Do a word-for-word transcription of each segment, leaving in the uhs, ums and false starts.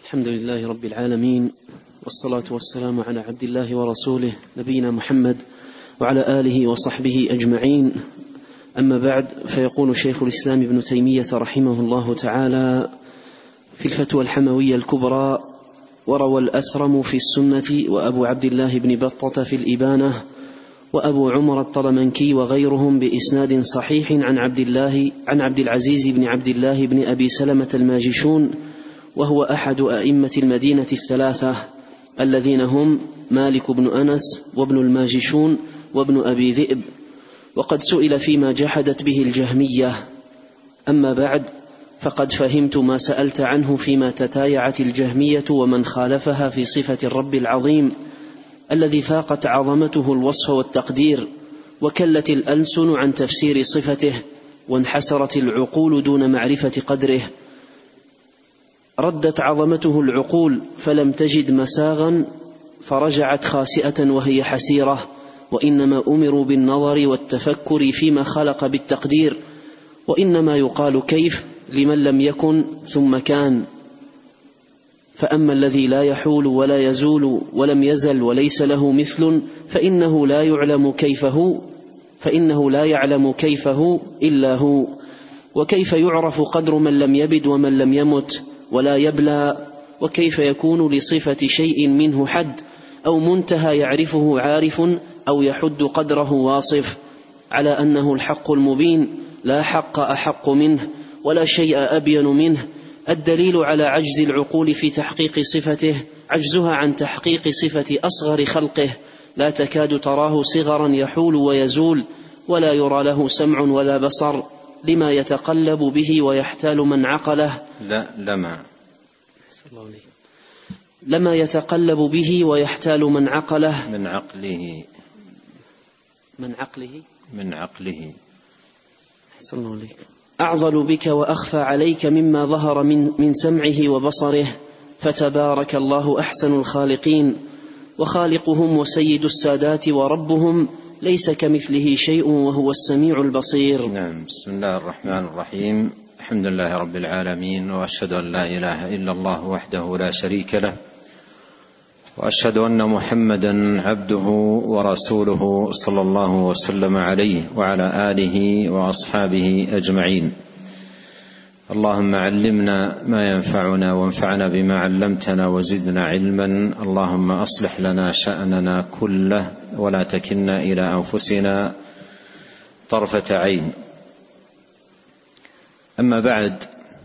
الحمد لله رب العالمين، والصلاة والسلام على عبد الله ورسوله نبينا محمد وعلى آله وصحبه أجمعين. أما بعد، فيقول شيخ الإسلام ابن تيمية رحمه الله تعالى في الفتوى الحموية الكبرى: وروى الأثرم في السنة، وأبو عبد الله بن بطة في الإبانة، وأبو عمر الطلمنكي وغيرهم بإسناد صحيح عن عبد الله عن عبد العزيز بن عبد الله بن أبي سلمة الماجشون، وهو أحد أئمة المدينة الثلاثة الذين هم مالك بن أنس وابن الماجشون وابن أبي ذئب، وقد سئل فيما جحدت به الجهمية. أما بعد، فقد فهمت ما سألت عنه فيما تتايعت الجهمية ومن خالفها في صفة الرب العظيم الذي فاقت عظمته الوصف والتقدير، وكلت الألسن عن تفسير صفته، وانحسرت العقول دون معرفة قدره. ردت عظمته العقول فلم تجد مساغا فرجعت خاسئة وهي حسيرة، وإنما أمروا بالنظر والتفكر فيما خلق بالتقدير، وإنما يقال كيف لمن لم يكن ثم كان. فأما الذي لا يحول ولا يزول ولم يزل وليس له مثل فإنه لا يعلم كيفه فإنه لا يعلم كيفه إلا هو. وكيف يعرف قدر من لم يبد ومن لم يمت ولا يبلى؟ وكيف يكون لصفة شيء منه حد أو منتهى يعرفه عارف أو يحد قدره واصف؟ على أنه الحق المبين، لا حق أحق منه ولا شيء أبين منه. الدليل على عجز العقول في تحقيق صفته عجزها عن تحقيق صفة أصغر خلقه، لا تكاد تراه صغرا يحول ويزول، ولا يرى له سمع ولا بصر، لما يتقلب به ويحتال من عقله لا لما لما يتقلب به ويحتال من عقله من عقله من عقله من عقله صلى الله عليه. أعضل بك وأخفى عليك مما ظهر من, من سمعه وبصره، فتبارك الله أحسن الخالقين، وخالقهم وسيد السادات وربهم ليس كمثله شيء وهو السميع البصير. نعم. بسم الله الرحمن الرحيم. الحمد لله رب العالمين، وأشهد أن لا إله إلا الله وحده لا شريك له، وأشهد أن محمدا عبده ورسوله صلى الله وسلم عليه وعلى آله وأصحابه أجمعين. اللهم علمنا ما ينفعنا وانفعنا بما علمتنا وزدنا علما. اللهم أصلح لنا شأننا كله ولا تكلنا إلى أنفسنا طرفة عين. أما بعد،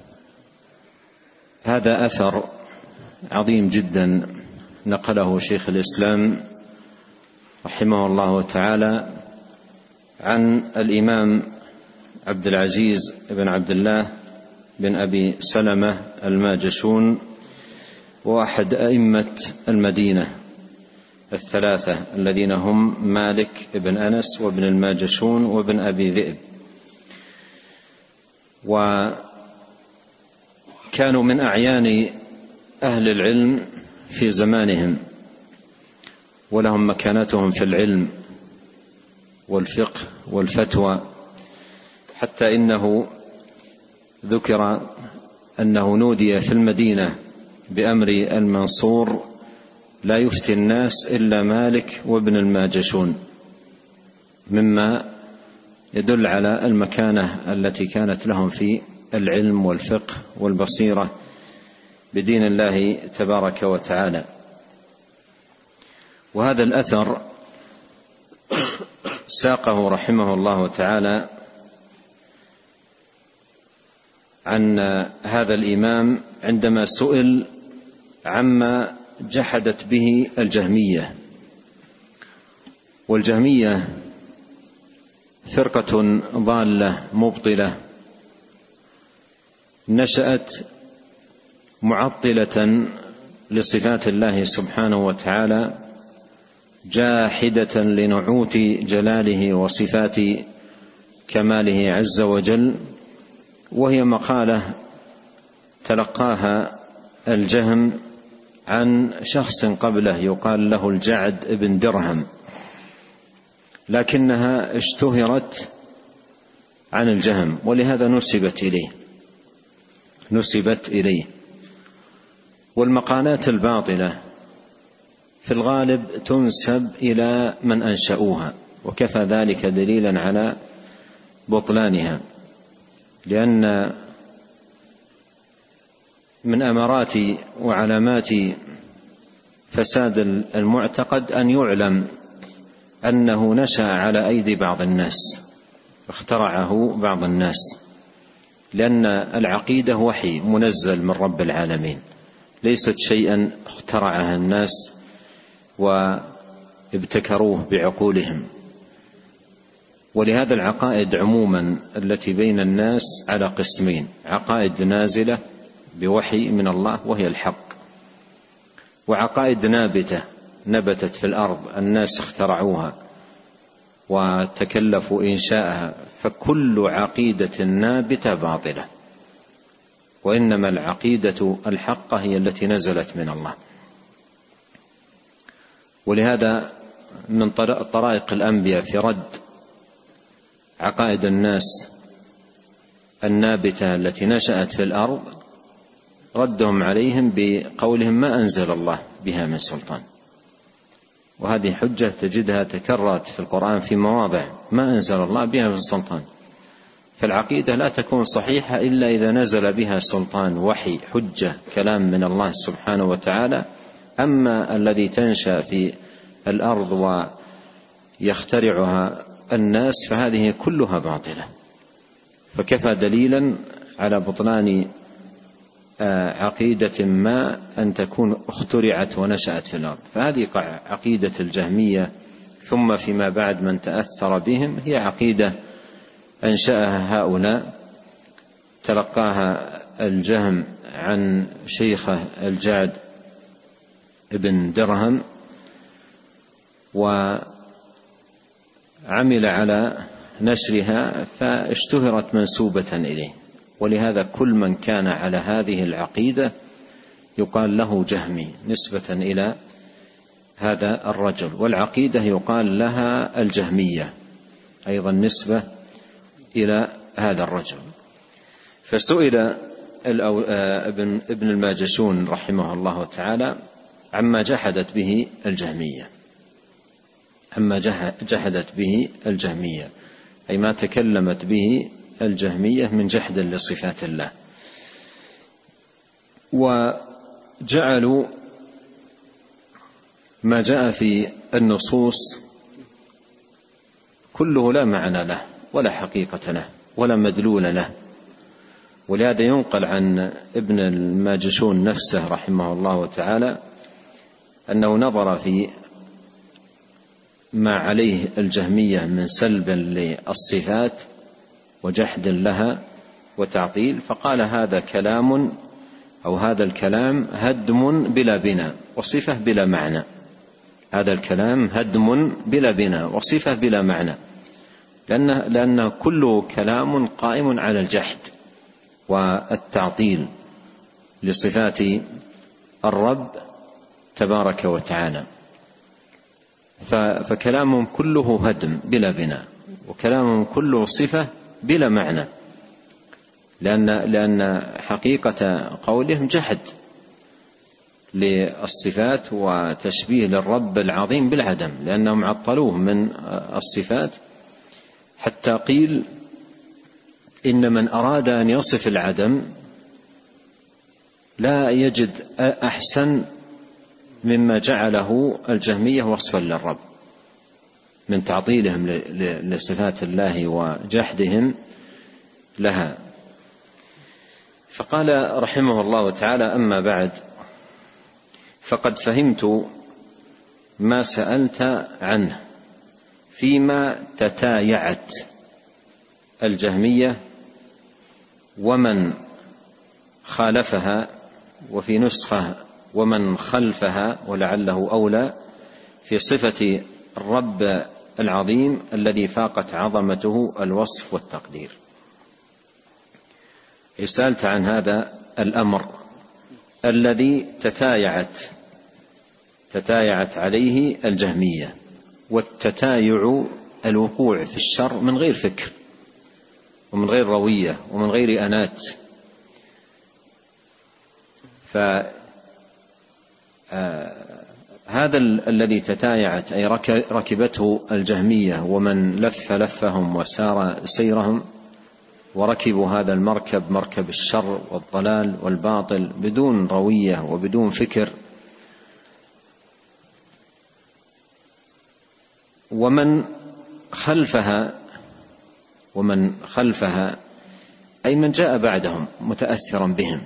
هذا أثر عظيم جدا نقله شيخ الإسلام رحمه الله تعالى عن الإمام عبد العزيز بن عبد الله بن أبي سلمة الماجشون، وأحد أئمة المدينة الثلاثة الذين هم مالك بن أنس وابن الماجشون وابن أبي ذئب، وكانوا من أعيان أهل العلم في زمانهم، ولهم مكانتهم في العلم والفقه والفتوى، حتى إنه ذكر أنه نودي في المدينة بأمر المنصور: لا يفتي الناس إلا مالك وابن الماجشون، مما يدل على المكانة التي كانت لهم في العلم والفقه والبصيرة بدين الله تبارك وتعالى. وهذا الأثر ساقه رحمه الله تعالى عن هذا الإمام عندما سئل عما جحدت به الجهمية. والجهمية فرقة ضالة مبطلة نشأت معطلة لصفات الله سبحانه وتعالى، جاحدة لنعوت جلاله وصفات كماله عز وجل. وهي مقالة تلقاها الجهم عن شخص قبله يقال له الجعد بن درهم، لكنها اشتهرت عن الجهم، ولهذا نسبت إليه نسبت إليه والمقالات الباطلة في الغالب تنسب إلى من أنشأوها، وكفى ذلك دليلا على بطلانها، لأن من أمارات وعلامات فساد المعتقد أن يعلم أنه نشأ على أيدي بعض الناس، اخترعه بعض الناس، لأن العقيدة وحي منزل من رب العالمين، ليست شيئا اخترعها الناس وابتكروه بعقولهم. ولهذا العقائد عموما التي بين الناس على قسمين: عقائد نازلة بوحي من الله وهي الحق، وعقائد نابتة نبتت في الأرض الناس اخترعوها وتكلفوا إنشاءها، فكل عقيدة نابتة باطلة، وإنما العقيدة الحقة هي التي نزلت من الله. ولهذا من طرائق الأنبياء في رد عقائد الناس النابتة التي نشأت في الأرض ردهم عليهم بقولهم: ما أنزل الله بها من سلطان. وهذه حجة تجدها تكررت في القرآن في مواضع: ما أنزل الله بها من سلطان. فالعقيدة لا تكون صحيحة إلا إذا نزل بها سلطان، وحي، حجة، كلام من الله سبحانه وتعالى. أما الذي تنشأ في الأرض ويخترعها الناس فهذه كلها باطلة. فكفى دليلا على بطلان عقيدة ما أن تكون اخترعت ونشأت في الأرض. فهذه عقيدة الجهمية، ثم فيما بعد من تأثر بهم، هي عقيدة أنشأها هؤلاء، تلقاها الجهم عن شيخه الجعد ابن درهم، وعمل على نشرها فاشتهرت منسوبة إليه. ولهذا كل من كان على هذه العقيدة يقال له جهمي نسبة إلى هذا الرجل، والعقيدة يقال لها الجهمية أيضا نسبة إلى هذا الرجل. فسئل ابن الماجشون رحمه الله تعالى عما جحدت به الجهمية، عما جحدت به الجهمية أي ما تكلمت به الجهمية من جحد لصفات الله، وجعلوا ما جاء في النصوص كله لا معنى له ولا حقيقة له ولا مدلول له. ولهذا ينقل عن ابن الماجشون نفسه رحمه الله تعالى أنه نظر في ما عليه الجهمية من سلب للصفات وجحد لها وتعطيل، فقال: هذا كلام أو هذا الكلام هدم بلا بناء وصفة بلا معنى. هذا الكلام هدم بلا بناء وصفة بلا معنى، لأن, لأن كله كلام قائم على الجحد والتعطيل لصفات الرب تبارك وتعالى. فكلامهم كله هدم بلا بناء، وكلامهم كله صفة بلا معنى، لأن, لأن حقيقة قولهم جحد للصفات وتشبيه للرب العظيم بالعدم، لأنهم عطلوه من الصفات حتى قيل إن من أراد أن يصف العدم لا يجد أحسن مما جعله الجهمية وصفا للرب من تعطيلهم لصفات الله وجحدهم لها. فقال رحمه الله تعالى: أما بعد، فقد فهمت ما سألت عنه فيما تتايعت الجهمية ومن خالفها، وفي نسخة ومن خلفها، ولعله أولى، في صفة الرب العظيم الذي فاقت عظمته الوصف والتقدير. سألت عن هذا الأمر الذي تتايعت تتايعت عليه الجهمية. والتتايع الوقوع في الشر من غير فكر ومن غير روية ومن غير أنات. هذا الذي تتايعت أي ركبته الجهمية ومن لف لفهم وسار سيرهم وركبوا هذا المركب، مركب الشر والضلال والباطل، بدون روية وبدون فكر. ومن خلفها ومن خلفها أي من جاء بعدهم متأثرا بهم،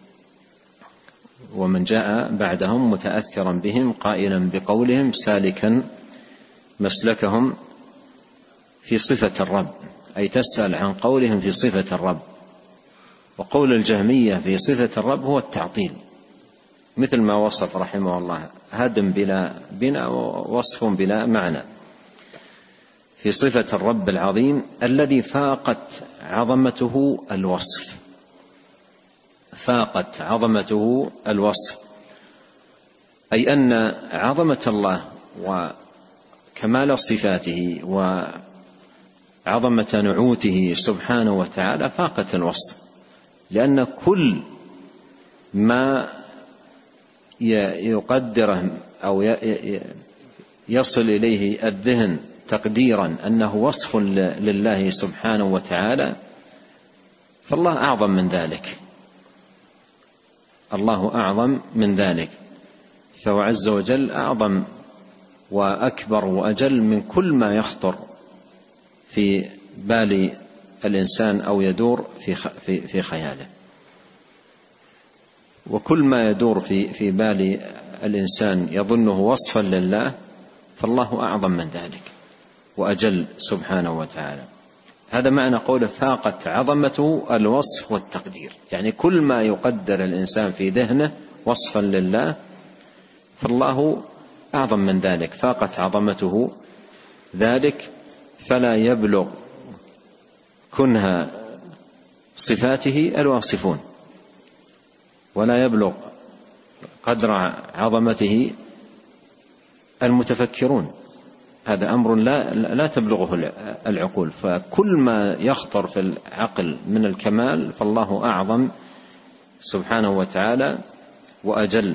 ومن جاء بعدهم متأثرا بهم قائلا بقولهم سالكا مسلكهم في صفة الرب، أي تسأل عن قولهم في صفة الرب. وقول الجهمية في صفة الرب هو التعطيل، مثل ما وصف رحمه الله: هدم بلا بناء ووصف بلا معنى، في صفة الرب العظيم الذي فاقت عظمته الوصف، فاقت عظمته الوصف، أي أن عظمة الله وكمال صفاته وعظمة نعوته سبحانه وتعالى فاقت الوصف، لأن كل ما يقدره أو يصل إليه الذهن تقديرا أنه وصف لله سبحانه وتعالى فالله أعظم من ذلك، الله أعظم من ذلك، فهو عز وجل أعظم وأكبر وأجل من كل ما يخطر في بال الإنسان أو يدور في في خياله. وكل ما يدور في في بال الإنسان يظنه وصفا لله فالله أعظم من ذلك وأجل سبحانه وتعالى. هذا معنى قوله فاقت عظمته الوصف والتقدير، يعني كل ما يقدر الإنسان في ذهنه وصفا لله فالله أعظم من ذلك، فاقت عظمته ذلك، فلا يبلغ كنها صفاته الواصفون، ولا يبلغ قدر عظمته المتفكرون. هذا أمر لا, لا تبلغه العقول، فكل ما يخطر في العقل من الكمال فالله أعظم سبحانه وتعالى وأجل.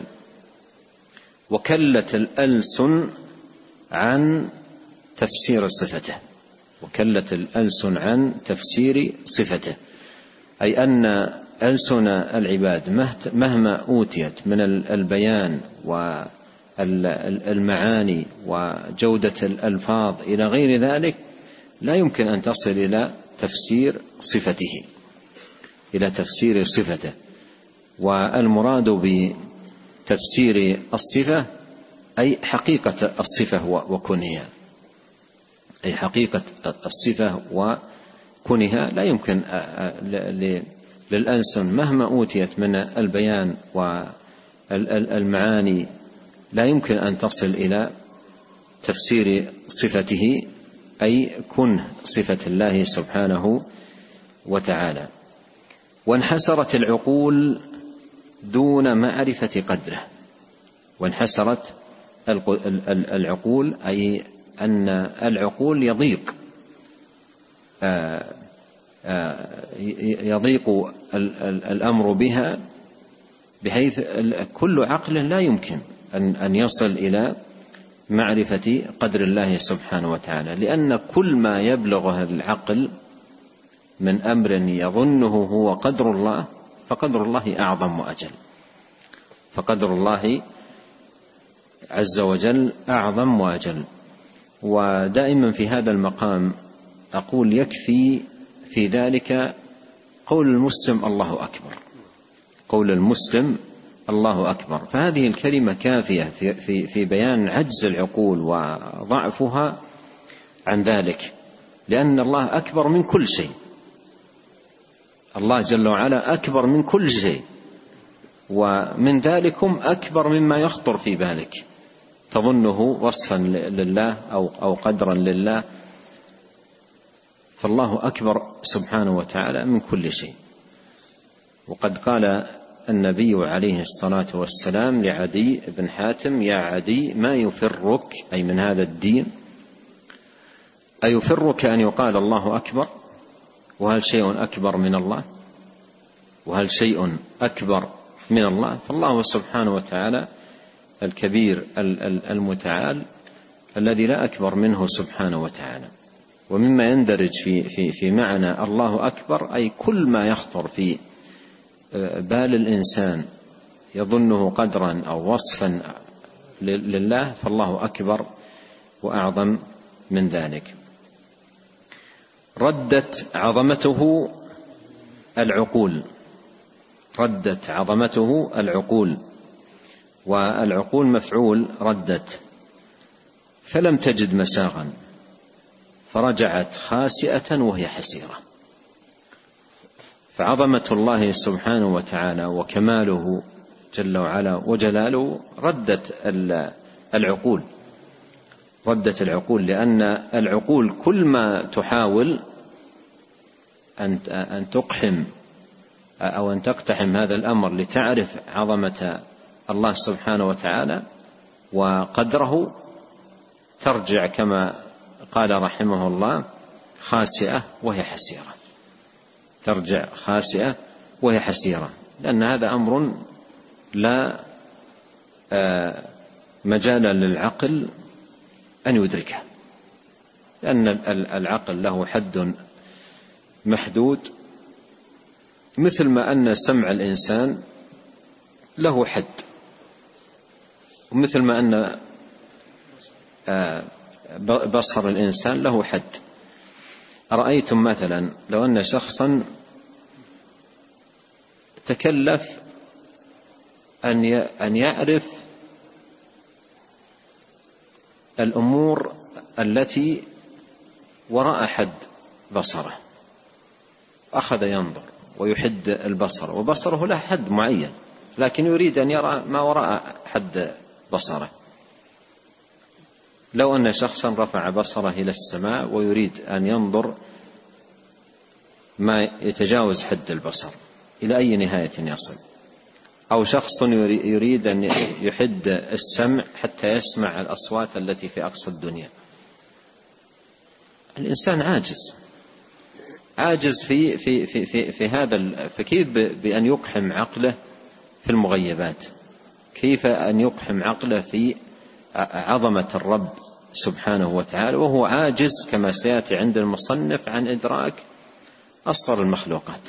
وكلت الألسن عن تفسير صفته، وكلت الألسن عن تفسير صفته، أي أن ألسن العباد مهما أوتيت من البيان والمعاني وجودة الألفاظ إلى غير ذلك لا يمكن أن تصل إلى تفسير صفته، إلى تفسير صفته. والمراد بتفسير الصفة أي حقيقة الصفة وكنها، أي حقيقة الصفة وكنها لا يمكن للألسن مهما أوتيت من البيان والمعاني لا يمكن أن تصل إلى تفسير صفته أي كنه صفة الله سبحانه وتعالى. وانحسرت العقول دون معرفة قدره، وانحسرت العقول أي أن العقول يضيق يضيق الأمر بها، بحيث كل عقل لا يمكن أن يصل إلى معرفة قدر الله سبحانه وتعالى، لأن كل ما يبلغه العقل من أمر يظنه هو قدر الله فقدر الله أعظم وأجل، فقدر الله عز وجل أعظم وأجل. ودائما في هذا المقام أقول يكفي في ذلك قول المسلم الله أكبر، قول المسلم الله أكبر، فهذه الكلمة كافية في, في, في بيان عجز العقول وضعفها عن ذلك، لأن الله أكبر من كل شيء، الله جل وعلا أكبر من كل شيء، ومن ذلكم أكبر مما يخطر في بالك تظنه وصفا لله أو, أو قدرا لله، فالله أكبر سبحانه وتعالى من كل شيء. وقد قال النبي عليه الصلاة والسلام لعدي بن حاتم: يا عدي ما يفرك، أي من هذا الدين، أيفرك أن يقال الله أكبر؟ وهل شيء أكبر من الله؟ وهل شيء أكبر من الله؟ فالله سبحانه وتعالى الكبير المتعال الذي لا أكبر منه سبحانه وتعالى. ومما يندرج في, في, في معنى الله أكبر أي كل ما يخطر في بال الإنسان يظنه قدرا أو وصفا لله فالله أكبر وأعظم من ذلك. ردت عظمته العقول، ردت عظمته العقول، والعقول مفعول ردت. فلم تجد مساغا فرجعت خاسئة وهي حسيرة. فعظمة الله سبحانه وتعالى وكماله جل وعلا وجلاله ردت العقول، ردت العقول، لأن العقول كل ما تحاول أن تقحم أو أن تقتحم هذا الأمر لتعرف عظمة الله سبحانه وتعالى وقدره ترجع كما قال رحمه الله خاسئة وهي حسيرة، ترجع خاسئة وهي حسيرة، لأن هذا أمر لا مجال للعقل أن يدركه، لأن العقل له حد محدود، مثل ما أن سمع الإنسان له حد، ومثل ما أن بصر الإنسان له حد. أرأيتم مثلا لو أن شخصا تكلف أن يعرف الأمور التي وراء حد بصره، أخذ ينظر ويحد البصر، وبصره له حد معين، لكن يريد أن يرى ما وراء حد بصره. لو أن شخصا رفع بصره إلى السماء ويريد أن ينظر ما يتجاوز حد البصر إلى أي نهاية يصل، أو شخص يريد أن يحد السمع حتى يسمع الأصوات التي في أقصى الدنيا، الإنسان عاجز عاجز في في في في, في هذا، فكيف بأن يقحم عقله في المغيبات؟ كيف أن يقحم عقله في عظمة الرب سبحانه وتعالى وهو عاجز كما سيأتي عند المصنف عن إدراك أصغر المخلوقات؟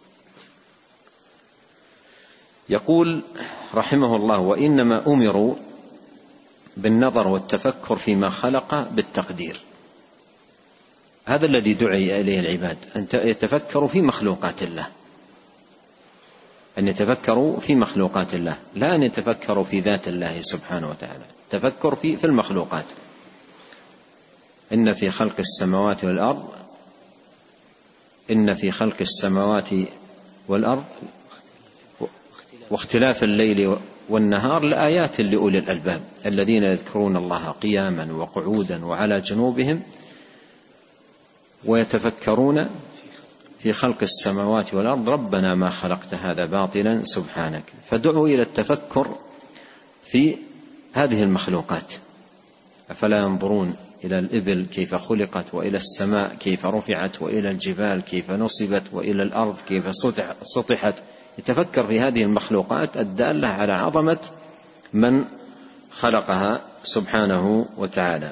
يقول رحمه الله: وإنما أمروا بالنظر والتفكر فيما خلق بالتقدير. هذا الذي دعي إليه العباد، أن يتفكروا في مخلوقات الله، أن يتفكروا في مخلوقات الله، لا أن يتفكروا في ذات الله سبحانه وتعالى، تفكر في في المخلوقات. إن في خلق السماوات والأرض إن في خلق السماوات والأرض واختلاف الليل والنهار لآيات لأولي الألباب الذين يذكرون الله قياما وقعودا وعلى جنوبهم ويتفكرون في خلق السماوات والأرض ربنا ما خلقت هذا باطلا سبحانك. فدعوا إلى التفكر في هذه المخلوقات. أفلا ينظرون إلى الإبل كيف خلقت، وإلى السماء كيف رفعت، وإلى الجبال كيف نصبت، وإلى الأرض كيف سطحت. يتفكر في هذه المخلوقات الدالة على عظمة من خلقها سبحانه وتعالى.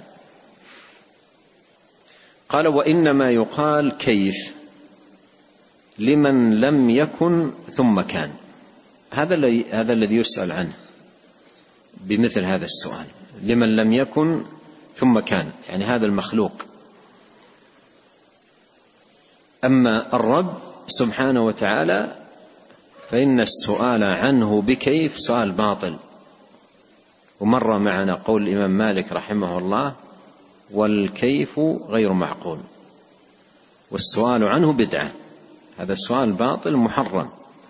قال: وإنما يقال كيف لمن لم يكن ثم كان. هذا الذي هذا الذي يسأل عنه بمثل هذا السؤال، لمن لم يكن ثم كان، يعني هذا المخلوق. أما الرب سبحانه وتعالى فإن السؤال عنه بكيف سؤال باطل. ومر معنا قول الإمام مالك رحمه الله: والكيف غير معقول، والسؤال عنه بدعة. هذا السؤال باطل محرم،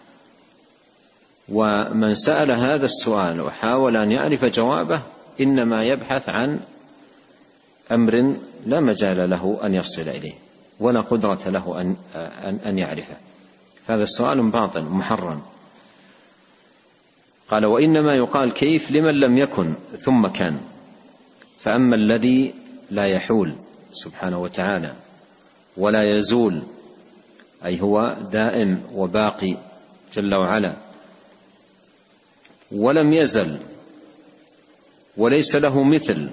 ومن سأل هذا السؤال وحاول أن يعرف جوابه إنما يبحث عن أمر لا مجال له أن يصل إليه ولا قدرة له أن, أن يعرفه. فهذا السؤال باطل محرم. قال: وإنما يقال كيف لمن لم يكن ثم كان. فأما الذي لا يحول سبحانه وتعالى ولا يزول، أي هو دائم وباقي جل وعلا، ولم يزل وليس له مثل،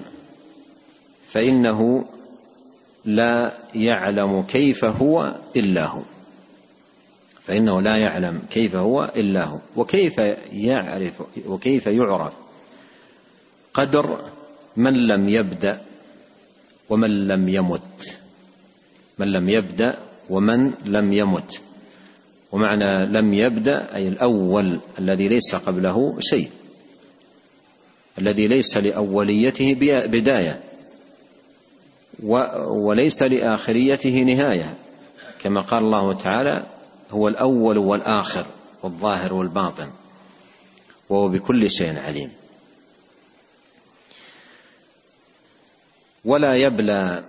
فإنه لا يعلم كيف هو إلا هو فإنه لا يعلم كيف هو إلا هو وكيف يعرف وكيف يعرف قدر من لم يبدأ ومن لم يمت من لم يبدأ ومن لم يمت ومعنى لم يبدأ أي الأول الذي ليس قبله شيء، الذي ليس لأوليته بداية وليس لآخريته نهاية، كما قال الله تعالى: هو الأول والآخر والظاهر والباطن وهو بكل شيء عليم. ولا يبلى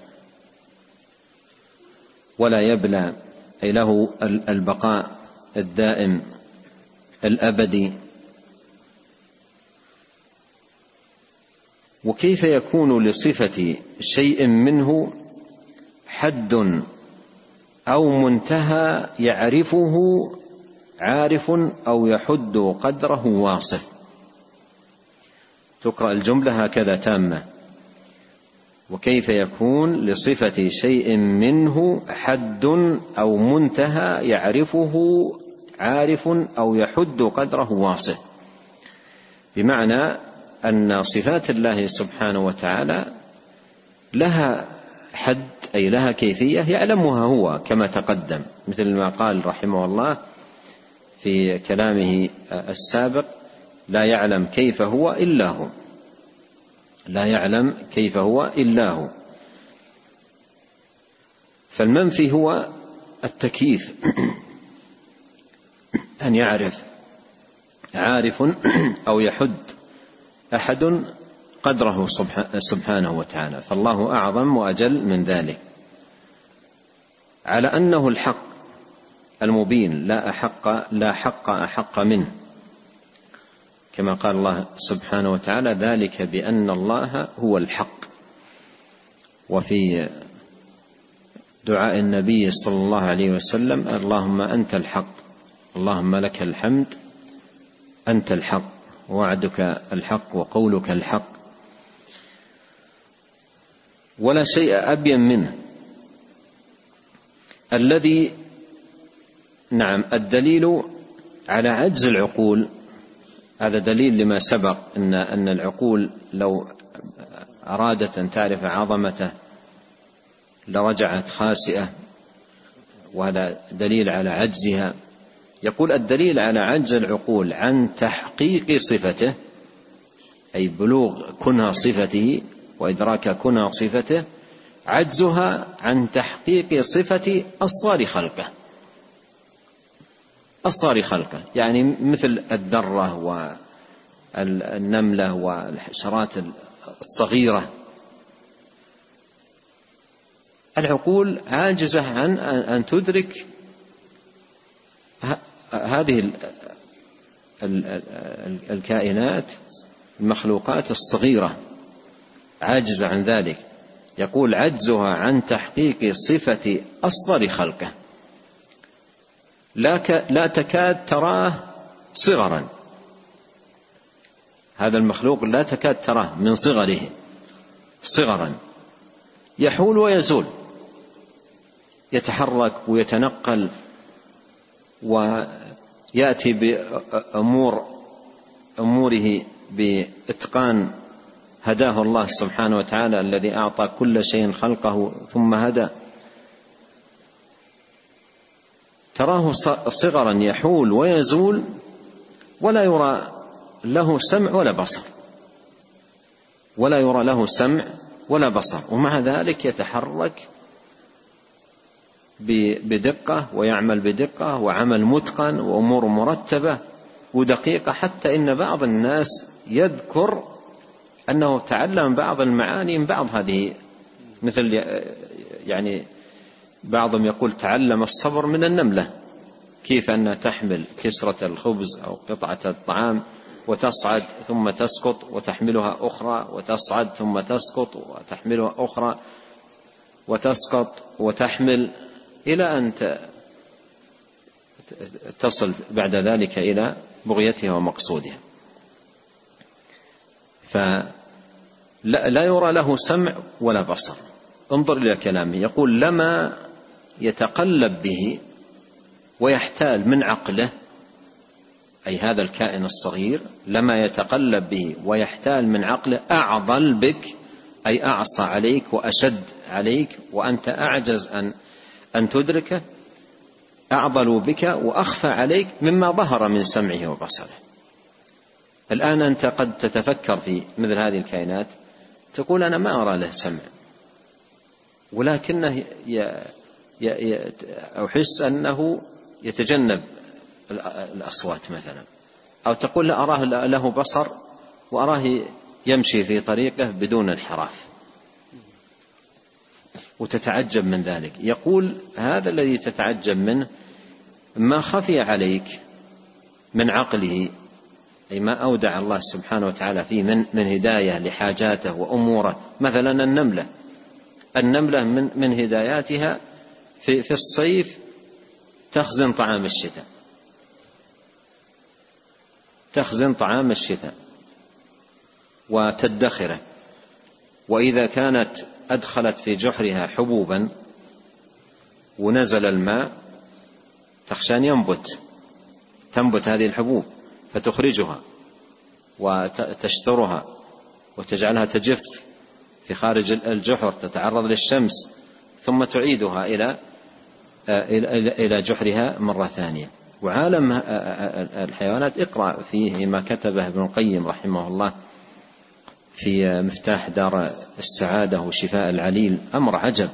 ولا يبلى أي له البقاء الدائم الأبدي. وكيف يكون لصفة شيء منه حد أو منتهى يعرفه عارف أو يحد قدره واصف؟ تقرأ الجملة هكذا تامة: وكيف يكون لصفة شيء منه حد أو منتهى يعرفه عارف أو يحد قدره واصف، بمعنى أن صفات الله سبحانه وتعالى لها حد أي لها كيفية يعلمها هو كما تقدم، مثل ما قال رحمه الله في كلامه السابق: لا يعلم كيف هو إلا هو لا يعلم كيف هو إلا هو. فالمنفي هو التكييف، أن يعرف عارف أو يحد أحد قدره سبحانه وتعالى، فالله أعظم وأجل من ذلك، على أنه الحق المبين لا أحق لا حق أحق منه، كما قال الله سبحانه وتعالى: ذلك بأن الله هو الحق. وفي دعاء النبي صلى الله عليه وسلم: اللهم أنت الحق، اللهم لك الحمد، أنت الحق، وعدك الحق، وقولك الحق. ولا شيء أبين منه. الذي نعم الدليل على عجز العقول، هذا دليل لما سبق أن أن العقول لو أرادت أن تعرف عظمته لرجعت خاسئة، وهذا دليل على عجزها. يقول: الدليل على عجز العقول عن تحقيق صفته، أي بلوغ كنها صفته وإدراك كنها صفته، عجزها عن تحقيق صفة أصغر خلقه أصغر خلقه يعني مثل الذرة والنملة والحشرات الصغيرة. العقول عاجزة عن أن تدرك هذه الكائنات المخلوقات الصغيرة، عاجزة عن ذلك. يقول: عجزها عن تحقيق صفة أصغر خلقه، لا تكاد تراه صغرا. هذا المخلوق لا تكاد تراه من صغره صغرا، يحول ويزول، يتحرك ويتنقل ويأتي بأمور أموره بإتقان هداه الله سبحانه وتعالى، الذي أعطى كل شيء خلقه ثم هدى. تراه صغرا يحول ويزول، ولا يرى له سمع ولا بصر ولا يرى له سمع ولا بصر ومع ذلك يتحرك بدقة ويعمل بدقة وعمل متقن وأمور مرتبة ودقيقة، حتى إن بعض الناس يذكر أنه تعلم بعض المعاني من بعض هذه، مثل يعني بعضهم يقول تعلم الصبر من النملة، كيف أنها تحمل كسرة الخبز أو قطعة الطعام وتصعد ثم تسقط وتحملها أخرى وتصعد ثم تسقط وتحملها أخرى وتسقط وتحمل إلى أن تصل بعد ذلك إلى بغيتها ومقصودها. فلا يرى له سمع ولا بصر. انظر إلى كلامه، يقول لما يتقلب به ويحتال من عقله، أي هذا الكائن الصغير لما يتقلب به ويحتال من عقله أعضل بك، أي أعصى عليك وأشد عليك وأنت أعجز أن أن تدركه، أعضل بك وأخفى عليك مما ظهر من سمعه وبصره. الآن أنت قد تتفكر في مثل هذه الكائنات، تقول أنا ما أرى له سمع، ولكنه أحس أنه يتجنب الأصوات مثلا، أو تقول لا أراه له بصر وأراه يمشي في طريقه بدون انحراف، وتتعجب من ذلك. يقول هذا الذي تتعجب منه ما خفي عليك من عقله، أي ما أودع الله سبحانه وتعالى فيه من, من هداية لحاجاته وأموره. مثلا النملة النملة من, من هداياتها في, في الصيف تخزن طعام الشتاء، تخزن طعام الشتاء وتدخره، وإذا كانت أدخلت في جحرها حبوبا ونزل الماء تخشى أن ينبت تنبت هذه الحبوب فتخرجها وتشترها وتجعلها تجف في خارج الجحر، تتعرض للشمس، ثم تعيدها إلى إلى جحرها مرة ثانية. وعالم الحيوانات اقرأ فيه ما كتبه ابن القيم رحمه الله في مفتاح دار السعادة وشفاء العليل، أمر عجب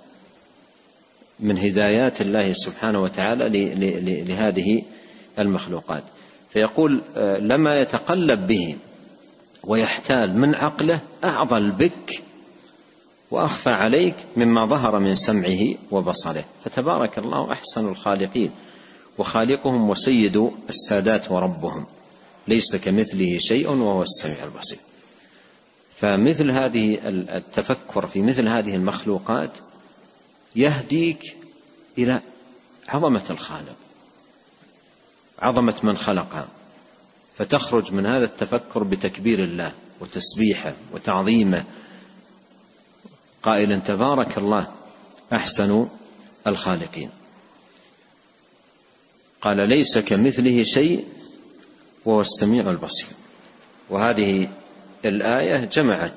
من هدايات الله سبحانه وتعالى لهذه المخلوقات. فيقول لما يتقلب به ويحتال من عقله أعضل بك وأخفى عليك مما ظهر من سمعه وبصره. فتبارك الله أحسن الخالقين وخالقهم وسيد السادات وربهم، ليس كمثله شيء وهو السميع البصير. فمثل هذه التفكر في مثل هذه المخلوقات يهديك إلى عظمة الخالق، عظمة من خلقها، فتخرج من هذا التفكر بتكبير الله وتسبيحه وتعظيمه، قائلا تبارك الله أحسن الخالقين. قال ليس كمثله شيء وهو السميع البصير. وهذه الآية جمعت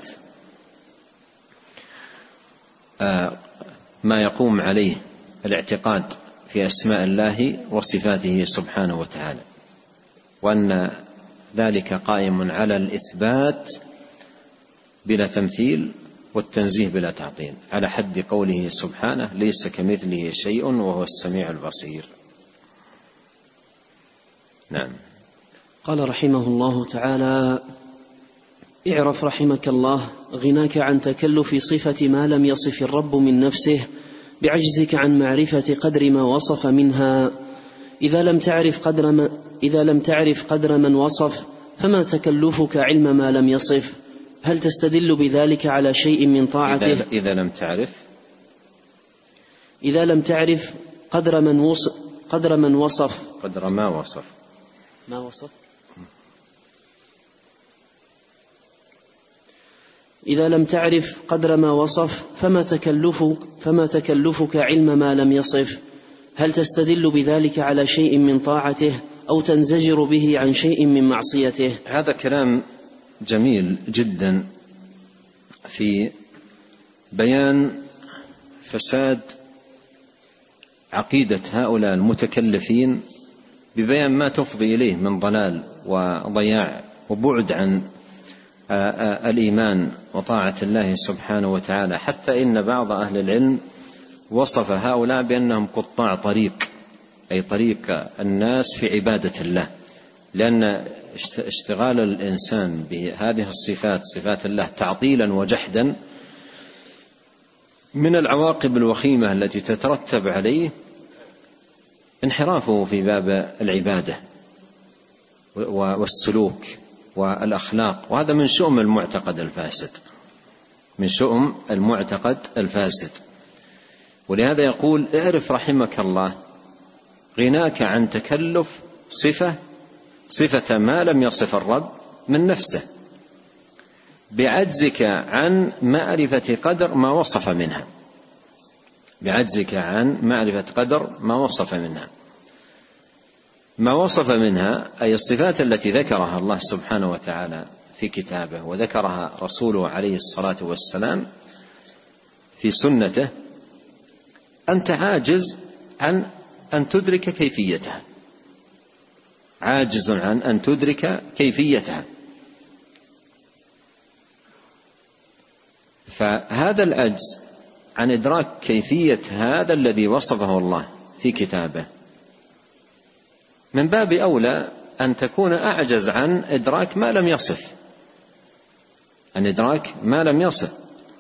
ما يقوم عليه الاعتقاد في أسماء الله وصفاته سبحانه وتعالى، وأن ذلك قائم على الإثبات بلا تمثيل والتنزيه بلا تعطيل، على حد قوله سبحانه ليس كمثله شيء وهو السميع البصير. نعم. قال رحمه الله تعالى: اعرف رحمك الله غناك عن تكلف صفة ما لم يصف الرب من نفسه بعجزك عن معرفة قدر ما وصف منها. إذا لم تعرف قدر ما إذا لم تعرف قدر من وصف فما تكلفك علم ما لم يصف؟ هل تستدل بذلك على شيء من طاعته؟ إذا, إذا لم تعرف إذا لم تعرف قدر من وصف قدر من وصف قدر ما وصف ما وصف إذا لم تعرف قدر ما وصف فما تكلفك فما تكلفك علم ما لم يصف؟ هل تستدل بذلك على شيء من طاعته أو تنزجر به عن شيء من معصيته؟ هذا كلام جميل جدا في بيان فساد عقيدة هؤلاء المتكلفين، ببيان ما تفضي إليه من ضلال وضياع وبعد عن الإيمان وطاعة الله سبحانه وتعالى. حتى إن بعض أهل العلم وصف هؤلاء بأنهم قطاع طريق، أي طريق الناس في عبادة الله، لأن اشتغال الإنسان بهذه الصفات صفات الله تعطيلا وجحدا من العواقب الوخيمة التي تترتب عليه انحرافه في باب العبادة والسلوك والأخلاق، وهذا من شؤم المعتقد الفاسد من شؤم المعتقد الفاسد. ولهذا يقول اعرف رحمك الله غناك عن تكلف صفة صفة ما لم يصف الرب من نفسه. بعجزك عن معرفة قدر ما وصف منها، بعجزك عن معرفة قدر ما وصف منها. ما وصف منها أي الصفات التي ذكرها الله سبحانه وتعالى في كتابه وذكرها رسوله عليه الصلاة والسلام في سنته، أنت عاجز عن أن تدرك كيفيتها، عاجز عن أن تدرك كيفيتها. فهذا العجز عن إدراك كيفية هذا الذي وصفه الله في كتابه من باب أولى أن تكون أعجز عن إدراك ما لم يصف، عن إدراك ما لم يصف.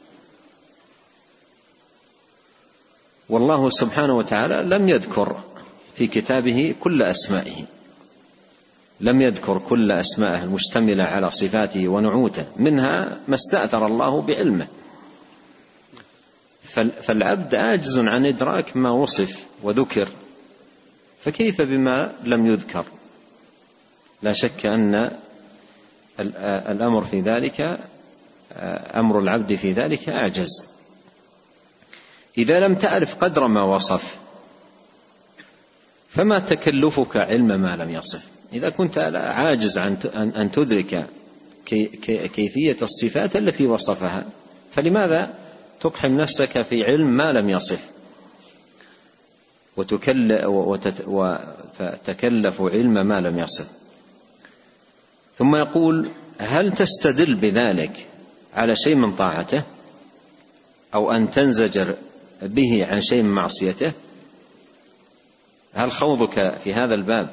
والله سبحانه وتعالى لم يذكر في كتابه كل أسمائه، لم يذكر كل أسمائه المشتملة على صفاته ونعوته، منها ما استأثر الله بعلمه. فالعبد عاجز عن إدراك ما وصف وذكر، فكيف بما لم يذكر؟ لا شك أن الأمر في ذلك، أمر العبد في ذلك أعجز. إذا لم تعرف قدر ما وصف فما تكلفك علم ما لم يصف؟ إذا كنت عاجز عن أن تدرك كيفية الصفات التي وصفها، فلماذا تقحم نفسك في علم ما لم يصف وتتكلف علم ما لم يصف؟ ثم يقول: هل تستدل بذلك على شيء من طاعته أو أن تنزجر به عن شيء من معصيته؟ هل خوضك في هذا الباب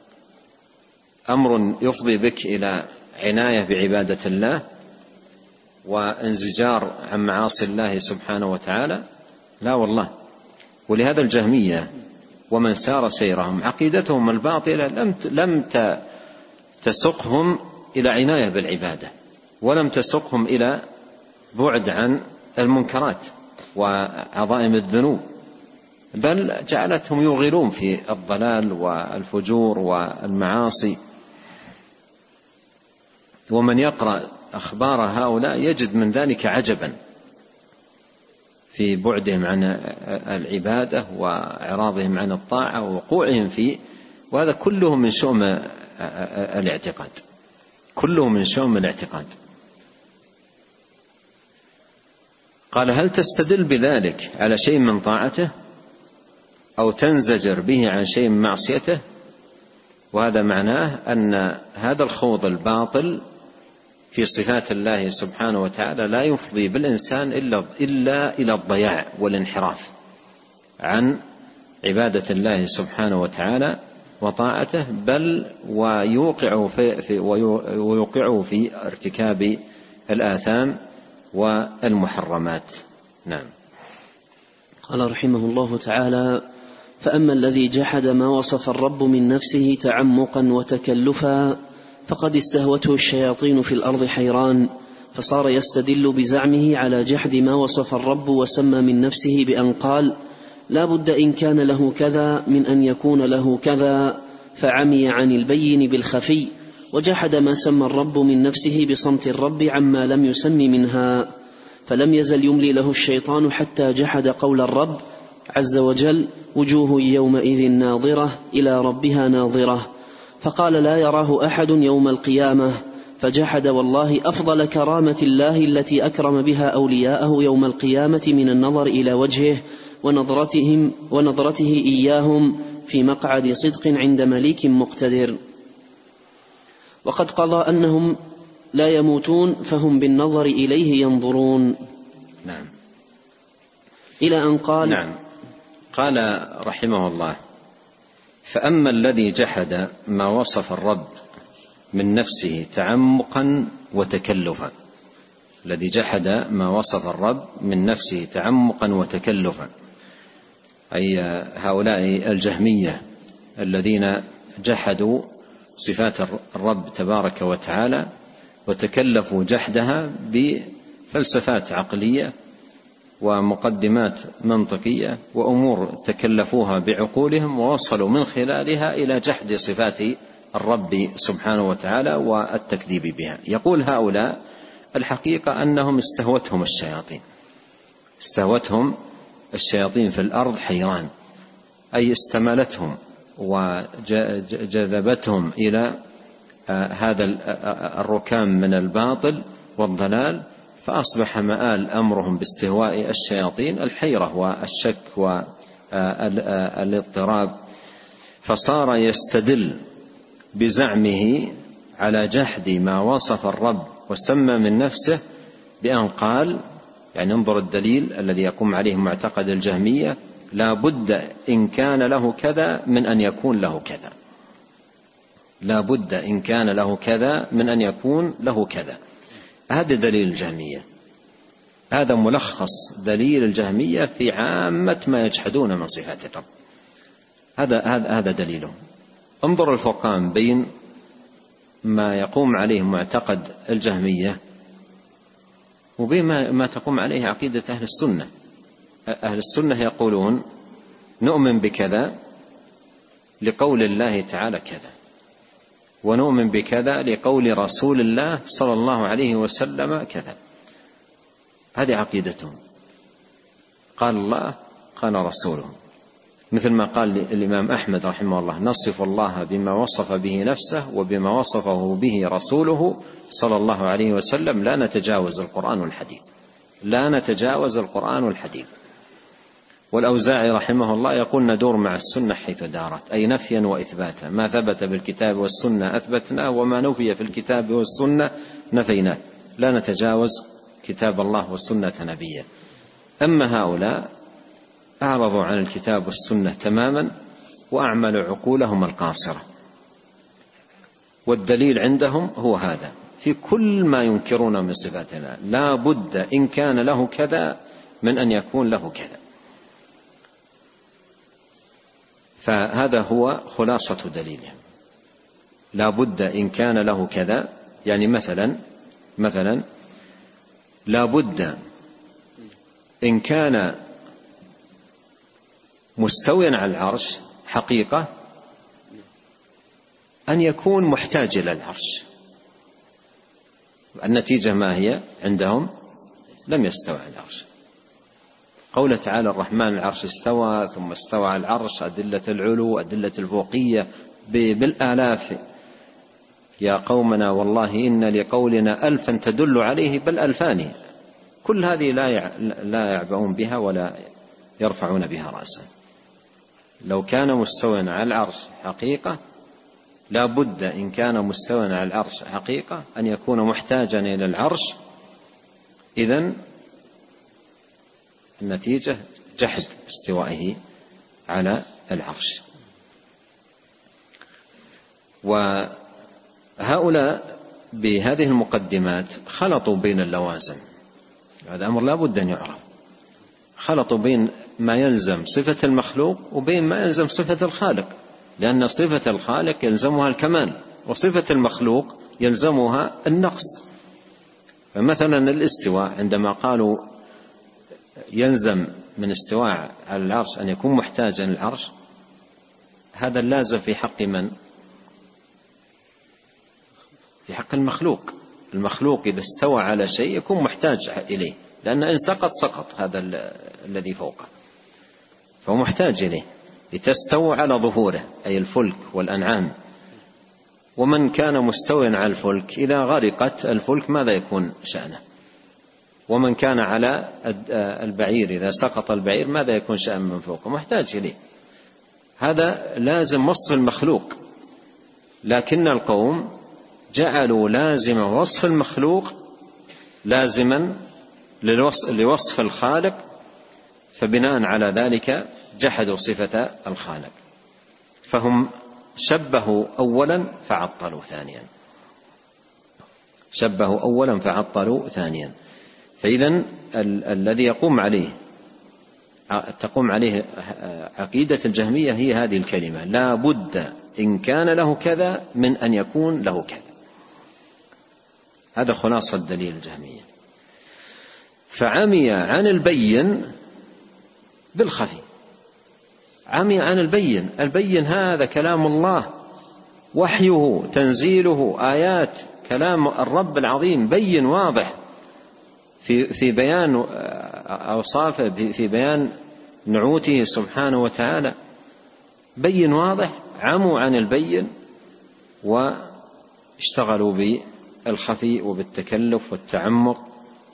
أمر يفضي بك إلى عناية بعبادة الله وانزجار عن معاصي الله سبحانه وتعالى؟ لا والله. ولهذا الجهمية ومن سار سيرهم عقيدتهم الباطلة لم لم تسقهم إلى عناية بالعبادة، ولم تسقهم إلى بعد عن المنكرات وعظائم الذنوب، بل جعلتهم يغيرون في الضلال والفجور والمعاصي. ومن يقرأ أخبار هؤلاء يجد من ذلك عجبا في بعدهم عن العبادة وإعراضهم عن الطاعة ووقوعهم فيه، وهذا كله من شؤم الاعتقاد، كله من شؤم الاعتقاد. قال: هل تستدل بذلك على شيء من طاعته أو تنزجر به عن شيء من معصيته؟ وهذا معناه أن هذا الخوض الباطل في صفات الله سبحانه وتعالى لا يفضي بالإنسان إلا, إلا إلى الضياع والانحراف عن عبادة الله سبحانه وتعالى وطاعته، بل ويوقع في, في, ويوقع في ارتكاب الآثام والمحرمات. نعم. قال رحمه الله تعالى: فأما الذي جحد ما وصف الرب من نفسه تعمقا وتكلفا فقد استهوته الشياطين في الأرض حيران، فصار يستدل بزعمه على جحد ما وصف الرب وسمى من نفسه بأن قال: لا بد إن كان له كذا من أن يكون له كذا، فعمي عن البين بالخفي، وجحد ما سمى الرب من نفسه بصمت الرب عما لم يسم منها، فلم يزل يملي له الشيطان حتى جحد قول الرب عز وجل: وجوه يومئذ ناظرة إلى ربها ناظرة، فقال: لا يراه أحد يوم القيامة، فجحد والله أفضل كرامة الله التي أكرم بها أولياءه يوم القيامة من النظر إلى وجهه ونظرتهم ونظرته إياهم في مقعد صدق عند مليك مقتدر. وقد قضى أنهم لا يموتون فهم بالنظر إليه ينظرون. نعم. إلى أن قال: نعم. قال رحمه الله: فأما الذي جحد ما وصف الرب من نفسه تعمقا وتكلفا، الذي جحد ما وصف الرب من نفسه تعمقا وتكلفا، أي هؤلاء الجهمية الذين جحدوا صفات الرب تبارك وتعالى وتكلفوا جحدها بفلسفات عقلية ومقدمات منطقية وأمور تكلفوها بعقولهم ووصلوا من خلالها إلى جحد صفات الرب سبحانه وتعالى والتكذيب بها. يقول هؤلاء: الحقيقة أنهم استهوتهم الشياطين، استهوتهم الشياطين في الأرض حيران، أي استمالتهم وجذبتهم إلى هذا الركام من الباطل والضلال، فأصبح مآل أمرهم باستهواء الشياطين الحيرة والشك والاضطراب، فصار يستدل بزعمه على جحد ما وصف الرب وسمى من نفسه بأن قال، يعني انظر الدليل الذي يقوم عليه معتقد الجهمية: لا بد إن كان له كذا من أن يكون له كذا، لا بد إن كان له كذا من أن يكون له كذا. هذا دليل الجهمية، هذا ملخص دليل الجهمية في عامة ما يجحدون من صفات الرب، هذا هذا هذا دليلهم. انظر الفرقان بين ما يقوم عليه معتقد الجهمية وبين ما تقوم عليه عقيدة أهل السنة. أهل السنة يقولون نؤمن بكذا لقول الله تعالى كذا، ونؤمن بكذا لقول رسول الله صلى الله عليه وسلم كذا، هذه عقيدتهم، قال الله قال رسوله، مثل ما قال الإمام أحمد رحمه الله: نصف الله بما وصف به نفسه وبما وصفه به رسوله صلى الله عليه وسلم، لا نتجاوز القرآن والحديث، لا نتجاوز القرآن والحديث. والأوزاعي رحمه الله يقول: ندور مع السنة حيث دارت، أي نفيا وإثباتا، ما ثبت بالكتاب والسنة أثبتناه، وما نفي في الكتاب والسنة نفيناه، لا نتجاوز كتاب الله والسنة نبيا. أما هؤلاء أعرضوا عن الكتاب والسنة تماما وأعملوا عقولهم القاصرة، والدليل عندهم هو هذا في كل ما ينكرون من صفات الله: لا بد إن كان له كذا من أن يكون له كذا. فهذا هو خلاصة دليلهم، لا بد إن كان له كذا، يعني مثلا مثلا لا بد إن كان مستويا على العرش حقيقة أن يكون محتاج إلى العرش. النتيجة ما هي عندهم؟ لم يستوى على العرش. قوله تعالى: الرحمن العرش استوى، ثم استوى على العرش، أدلة العلو أدلة الفوقية بالآلاف. يا قومنا والله إن لقولنا ألفا تدل عليه بل ألفان. كل هذه لا يعبؤون بها ولا يرفعون بها رأسا. لو كان مستوى على العرش حقيقة لا بد إن كان مستوى على العرش حقيقة أن يكون محتاجا إلى العرش، إذن النتيجة جحد استوائه على العرش. وهؤلاء بهذه المقدمات خلطوا بين اللوازم، هذا أمر لا بد أن يعرف، خلطوا بين ما يلزم صفة المخلوق وبين ما يلزم صفة الخالق، لأن صفة الخالق يلزمها الكمال وصفة المخلوق يلزمها النقص. فمثلا الاستواء عندما قالوا يلزم من استواء على العرش أن يكون محتاجا للعرش، هذا اللازم في حق من؟ في حق المخلوق. المخلوق إذا استوى على شيء يكون محتاج إليه، لأن إن سقط سقط هذا الذي فوقه، فهو محتاج إليه لتستوى على ظهوره، أي الفلك والأنعام. ومن كان مستويا على الفلك إذا غرقت الفلك ماذا يكون شأنه؟ ومن كان على البعير إذا سقط البعير ماذا يكون شأن من فوقه؟ محتاج إليه. هذا لازم وصف المخلوق، لكن القوم جعلوا لازم وصف المخلوق لازما لوصف الخالق، فبناء على ذلك جحدوا صفة الخالق، فهم شبهوا أولا فعطلوا ثانيا، شبهوا أولا فعطلوا ثانيا. فإذن الذي يقوم عليه تقوم عليه عقيدة الجهمية هي هذه الكلمة: لا بد إن كان له كذا من أن يكون له كذا. هذا خلاصة دليل الجهمية. فعمي عن البين بالخفي، عمي عن البين. البين هذا كلام الله وحيه تنزيله آيات كلام الرب العظيم بين واضح في في بيان أوصافه، في بيان نعوته سبحانه وتعالى، بين واضح. عموا عن البين واشتغلوا بالخفي وبالتكلف والتعمق،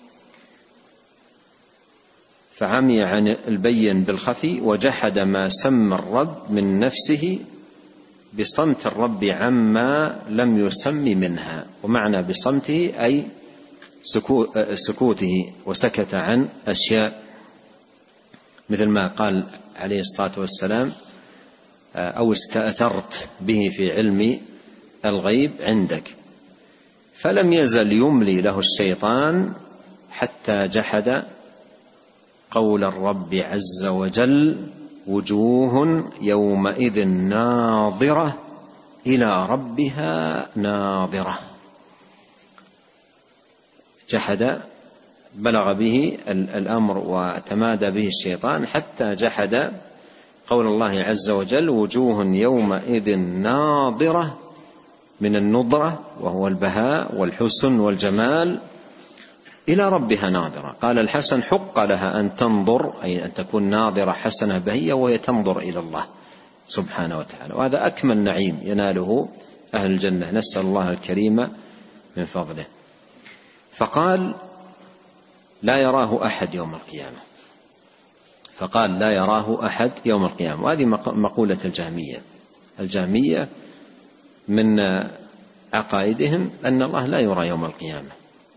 فعمي عن البين بالخفي وجحد ما سمى الرب من نفسه بصمت الرب عما لم يسم منها. ومعنى بصمته أي سكوته، وسكت عن أشياء، مثل ما قال عليه الصلاة والسلام: أو استأثرت به في علم الغيب عندك. فلم يزل يملي له الشيطان حتى جحد قول الرب عز وجل: وجوه يومئذ ناظرة إلى ربها ناظرة. جحد، بلغ به الأمر وتمادى به الشيطان حتى جحد قول الله عز وجل: وجوه يومئذ ناظرة، من النضرة وهو البهاء والحسن والجمال، إلى ربها ناظرة. قال الحسن: حق لها أن تنظر، أي أن تكون ناظرة حسنة بهية وهي تنظر إلى الله سبحانه وتعالى. وهذا أكمل نعيم يناله أهل الجنة، نسأل الله الكريم من فضله. فقال: لا يراه أحد يوم القيامة. فقال: لا يراه أحد يوم القيامة. وهذه مقولة الجهمية. الجهمية من عقائدهم أن الله لا يرى يوم القيامة،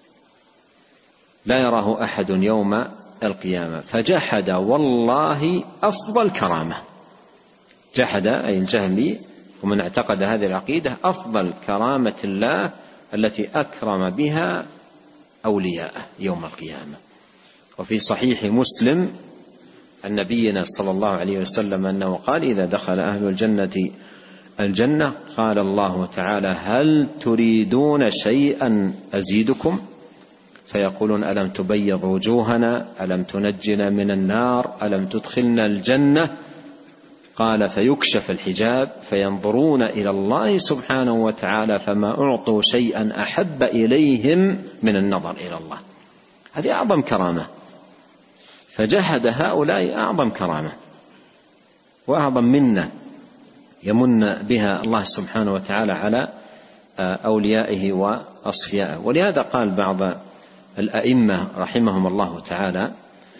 لا يراه أحد يوم القيامة. فجحد والله أفضل كرامة. جحد أي الجهمي ومن اعتقد هذه العقيدة أفضل كرامة الله التي أكرم بها أولياءه يوم القيامة. وفي صحيح مسلم عن نبينا صلى الله عليه وسلم أنه قال: إذا دخل أهل الجنة الجنة قال الله تعالى: هل تريدون شيئا أزيدكم؟ فيقولون: ألم تبيض وجوهنا، ألم تنجنا من النار، ألم تدخلنا الجنة؟ قال: فيكشف الحجاب فينظرون إلى الله سبحانه وتعالى فما أعطوا شيئا أحب إليهم من النظر إلى الله. هذه أعظم كرامة. فجحد هؤلاء أعظم كرامة وأعظم منة يمن بها الله سبحانه وتعالى على أوليائه وأصفيائه. ولهذا قال بعض الأئمة رحمهم الله تعالى،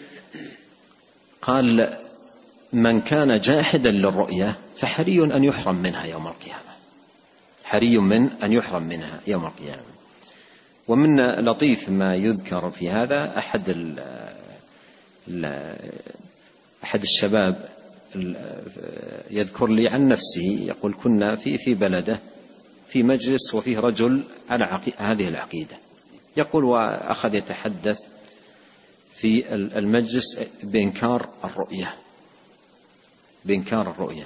قال: من كان جاحدا للرؤية فحري أن يحرم منها يوم القيامة، حري من أن يحرم منها يوم القيامة. ومن لطيف ما يذكر في هذا، أحد ال ال أحد الشباب يذكر لي عن نفسه، يقول: كنا في في بلده في مجلس وفيه رجل على هذه العقيدة، يقول: وأخذ يتحدث في المجلس بإنكار الرؤية، بإنكار الرؤية.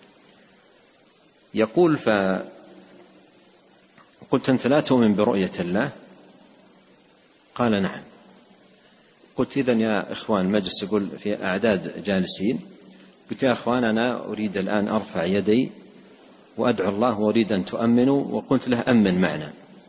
يقول: فقلت: أنت لا تؤمن برؤية الله؟ قال: نعم. قلت: إذن يا إخوان، المجلس يقول في أعداد جالسين، قلت: يا إخوان، أنا أريد الآن أرفع يدي وأدعو الله وأريد أن تؤمنوا. وقلت له: أمن معنا،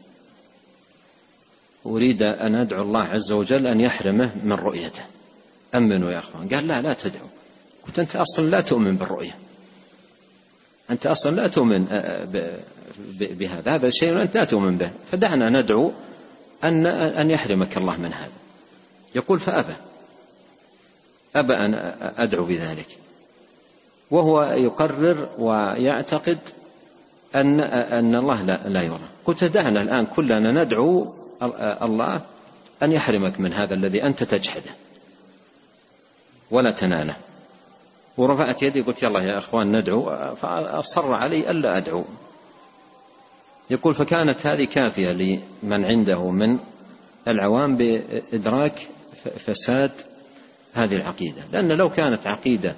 أريد أن أدعو الله عز وجل أن يحرمه من رؤيته، أمنوا يا أخوان. قال: لا لا تدعو. قلت: أنت أصلا لا تؤمن بالرؤية، أنت أصلا لا تؤمن بهذا، هذا شيء أنت لا تؤمن به، فدعنا ندعو أن أن يحرمك الله من هذا. يقول: فأبى أبى أن أدعو بذلك، وهو يقرر ويعتقد أن أن الله لا, لا يرى. قلت: دعنا الآن كلنا ندعو الله أن يحرمك من هذا الذي أنت تجحده ولا تناله. ورفعت يدي، قلت: يلا يا أخوان ندعو، فأصر علي ألا أدعو. يقول: فكانت هذه كافية لمن عنده من العوام بإدراك فساد هذه العقيدة. لأن لو كانت عقيدة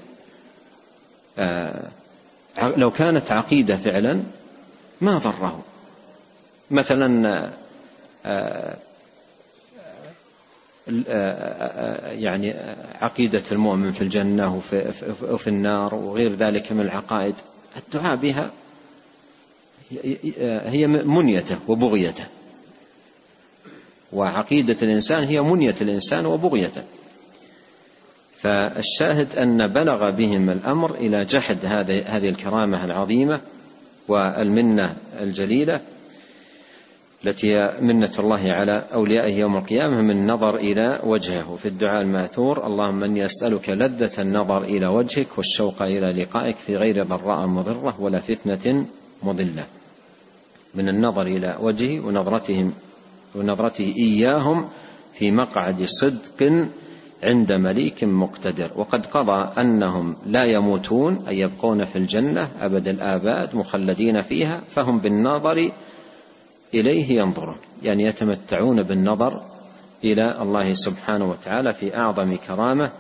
لو كانت عقيدة فعلا ما ضره. مثلا يعني عقيدة المؤمن في الجنة وفي النار وغير ذلك من العقائد، الدعاء بها هي منيته وبغيته، وعقيدة الإنسان هي منية الإنسان وبغيته. فالشاهد أن بلغ بهم الأمر إلى جحد هذه الكرامة العظيمة والمنة الجليلة التي هي منة الله على أوليائه يوم القيامة من نظر إلى وجهه في الدعاء الماثور: اللهم إني أسألك لذة النظر إلى وجهك والشوق إلى لقائك في غير ضراء مضرة ولا فتنة مضلة. من النظر إلى وجهه ونظرتهم ونظرته إياهم في مقعد صدق عند مليك مقتدر. وقد قضى أنهم لا يموتون، أي يبقون في الجنة أبد الآباد مخلدين فيها، فهم بالنظر إليه ينظرون، يعني يتمتعون بالنظر إلى الله سبحانه وتعالى في أعظم كرامة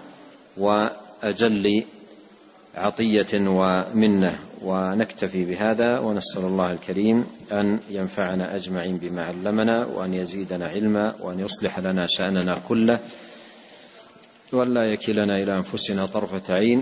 وأجل عطية ومنة. ونكتفي بهذا، ونسأل الله الكريم أن ينفعنا أجمعين بما علمنا، وأن يزيدنا علما، وأن يصلح لنا شأننا كله، وأن لا يكلنا إلى أنفسنا طرفة عين،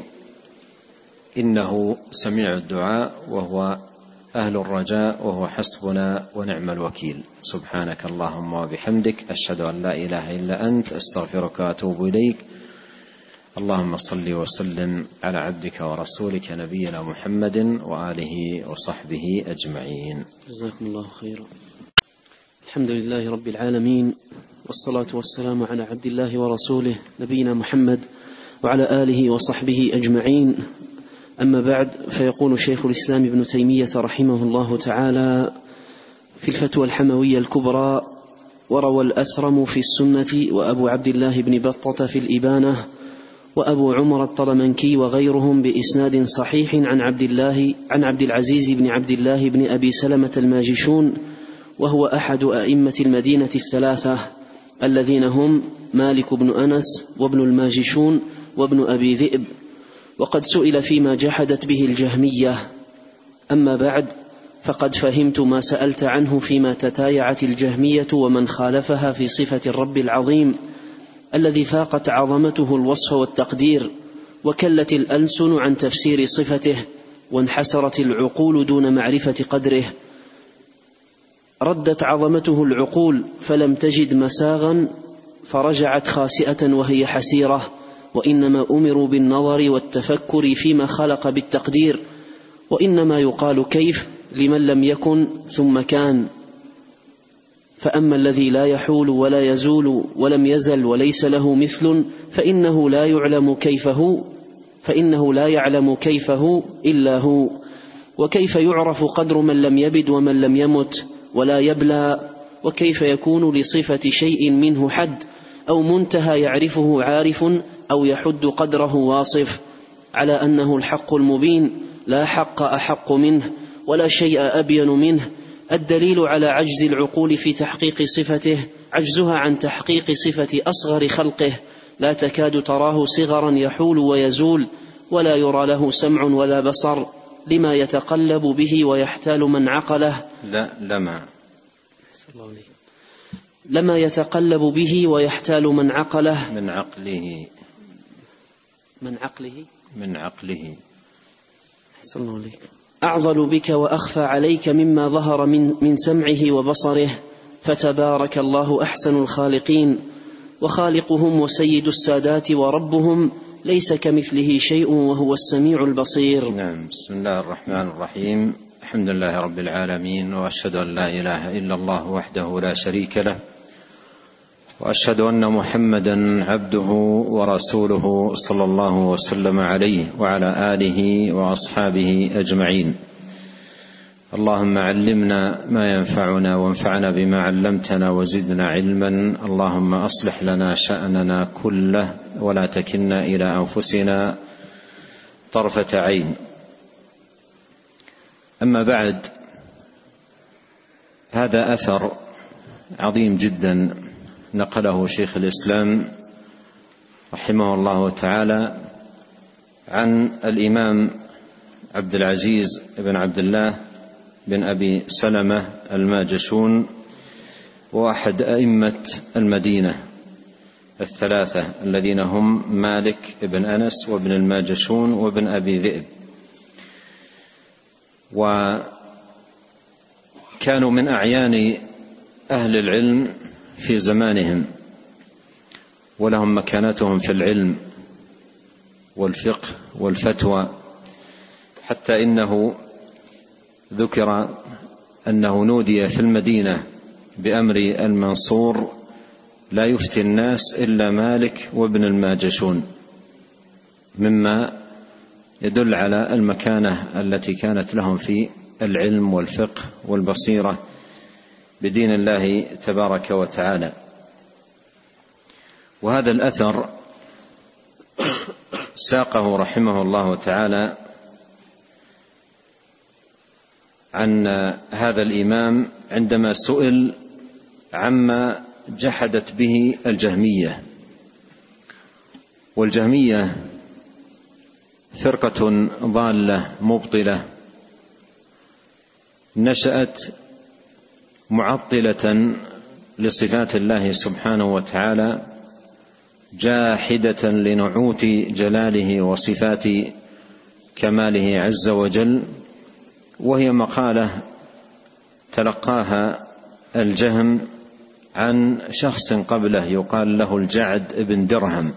إنه سميع الدعاء وهو أهل الرجاء وهو حسبنا ونعم الوكيل. سبحانك اللهم وبحمدك، أشهد أن لا إله إلا أنت، أستغفرك وأتوب إليك. اللهم صل وسلم على عبدك ورسولك نبينا محمد وآله وصحبه أجمعين. جزاكم الله خيرا. الحمد لله رب العالمين، والصلاة والسلام على عبد الله ورسوله نبينا محمد وعلى آله وصحبه أجمعين. أما بعد، فيقول شيخ الإسلام ابن تيمية رحمه الله تعالى في الفتوى الحموية الكبرى: وروى الأثرم في السنة، وأبو عبد الله بن بطة في الإبانة، وأبو عمر الطلمنكي وغيرهم بإسناد صحيح عن عبد الله عن عبد العزيز بن عبد الله بن أبي سلمة الماجشون، وهو أحد أئمة المدينة الثلاثة الذين هم مالك بن أنس وابن الماجشون وابن أبي ذئب، وقد سئل فيما جحدت به الجهمية. أما بعد، فقد فهمت ما سألت عنه فيما تتايعت الجهمية ومن خالفها في صفة الرب العظيم الذي فاقت عظمته الوصف والتقدير، وكلت الألسن عن تفسير صفته، وانحسرت العقول دون معرفة قدره. ردت عظمته العقول فلم تجد مساغا فرجعت خاسئة وهي حسيرة، وإنما أمروا بالنظر والتفكر فيما خلق بالتقدير، وإنما يقال كيف لمن لم يكن ثم كان. فأما الذي لا يحول ولا يزول ولم يزل وليس له مثل فإنه لا يعلم كيفه فإنه لا يعلم كيفه إلا هو. وكيف يعرف قدر من لم يبد ومن لم يمت ولا يبلى؟ وكيف يكون لصفة شيء منه حد أو منتهى يعرفه عارف أو يحد قدره واصف؟ على أنه الحق المبين، لا حق أحق منه ولا شيء أبين منه. الدليل على عجز العقول في تحقيق صفته عجزها عن تحقيق صفة أصغر خلقه، لا تكاد تراه صغرا يحول ويزول، ولا يرى له سمع ولا بصر، لما يتقلب به ويحتال من عقله لا لما لما يتقلب به ويحتال من عقله من عقله من عقله من عقله صلى الله عليه. أعضل بك وأخفى عليك مما ظهر من, من سمعه وبصره، فتبارك الله أحسن الخالقين، وخالقهم وسيد السادات وربهم ليس كمثله شيء وهو السميع البصير. نعم. بسم الله الرحمن الرحيم. الحمد لله رب العالمين، وأشهد أن لا إله إلا الله وحده لا شريك له، وأشهد أن محمدا عبده ورسوله صلى الله وسلم عليه وعلى آله وأصحابه أجمعين. اللهم علمنا ما ينفعنا وانفعنا بما علمتنا وزدنا علما. اللهم أصلح لنا شأننا كله ولا تكلنا إلى أنفسنا طرفة عين. أما بعد، هذا أثر عظيم جدا نقله شيخ الإسلام رحمه الله تعالى عن الإمام عبد العزيز بن عبد الله بن أبي سلمة الماجشون، وأحد أئمة المدينة الثلاثة الذين هم مالك بن أنس وابن الماجشون وابن أبي ذئب. كانوا من أعيان أهل العلم في زمانهم، ولهم مكانتهم في العلم والفقه والفتوى، حتى إنه ذكر أنه نودي في المدينة بأمر المنصور لا يفتي الناس إلا مالك وابن الماجشون، مما يدل على المكانة التي كانت لهم في العلم والفقه والبصيرة بدين الله تبارك وتعالى. وهذا الأثر ساقه رحمه الله تعالى عن هذا الإمام عندما سئل عما جحدت به الجهمية. والجهمية فرقة ضالة مبطلة نشأت معطلة لصفات الله سبحانه وتعالى، جاحدة لنعوت جلاله وصفات كماله عز وجل. وهي مقالة تلقاها الجهم عن شخص قبله يقال له الجعد بن درهم،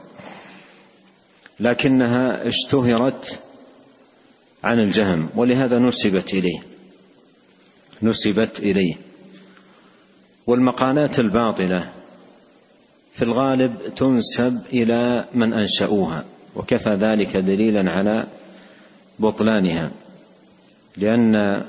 لكنها اشتهرت عن الجهم، ولهذا نسبت إليه نسبت إليه والمقالات الباطلة في الغالب تنسب إلى من أنشأوها، وكفى ذلك دليلا على بطلانها، لأن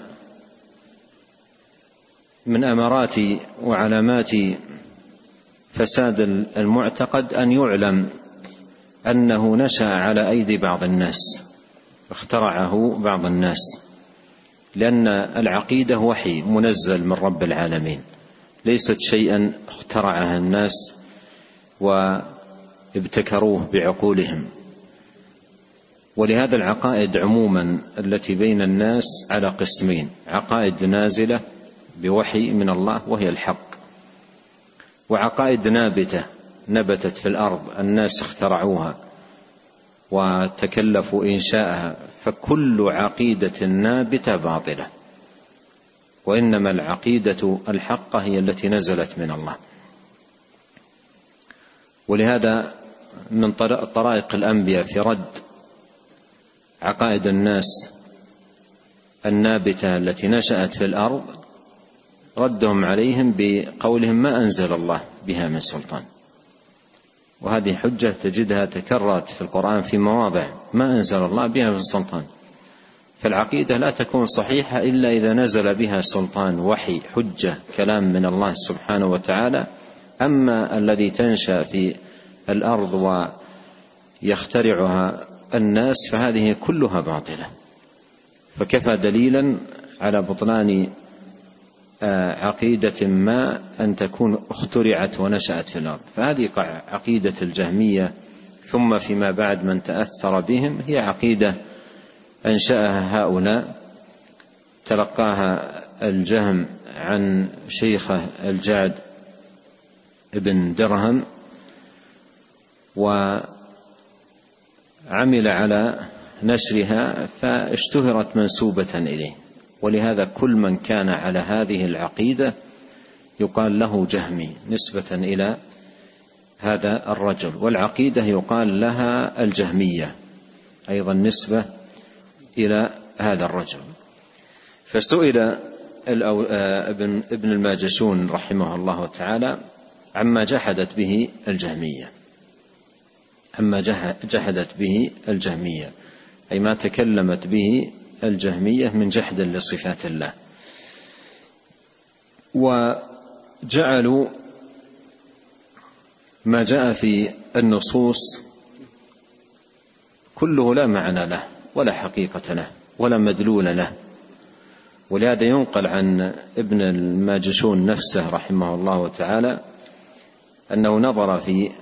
من أمارات وعلامات فساد المعتقد أن يعلم أنه نشأ على أيدي بعض الناس، اخترعه بعض الناس، لأن العقيدة وحي منزل من رب العالمين، ليست شيئا اخترعها الناس وابتكروه بعقولهم. ولهذا العقائد عموما التي بين الناس على قسمين: عقائد نازلة بوحي من الله وهي الحق، وعقائد نابتة نبتت في الأرض الناس اخترعوها وتكلفوا إنشاءها، فكل عقيدة نابتة باطلة، وإنما العقيدة الحقة هي التي نزلت من الله. ولهذا من طرائق الأنبياء في رد عقائد الناس النابتة التي نشأت في الأرض ردهم عليهم بقولهم ما أنزل الله بها من سلطان. وهذه حجة تجدها تكررت في القرآن في مواضع: ما أنزل الله بها من سلطان. فالعقيدة لا تكون صحيحة إلا إذا نزل بها سلطان، وحي، حجة، كلام من الله سبحانه وتعالى. أما الذي تنشأ في الأرض ويخترعها الناس فهذه كلها باطلة. فكفى دليلا على بطلان عقيدة ما أن تكون اخترعت ونشأت في الأرض. فهذه عقيدة الجهمية، ثم فيما بعد من تأثر بهم، هي عقيدة أنشأها هؤلاء، تلقاها الجهم عن شيخه الجعد بن درهم، وعمل على نشرها فاشتهرت منسوبة إليه. ولهذا كل من كان على هذه العقيدة يقال له جهمي نسبة إلى هذا الرجل، والعقيدة يقال لها الجهمية أيضا نسبة إلى هذا الرجل. فسئل ابن الماجشون رحمه الله تعالى عما جحدت به الجهمية، عما جحدت به الجهمية أي ما تكلمت به الجهمية من جحد لصفات الله، وجعلوا ما جاء في النصوص كله لا معنى له ولا حقيقة له ولا مدلول له. ولهذا ينقل عن ابن الماجشون نفسه رحمه الله تعالى أنه نظر في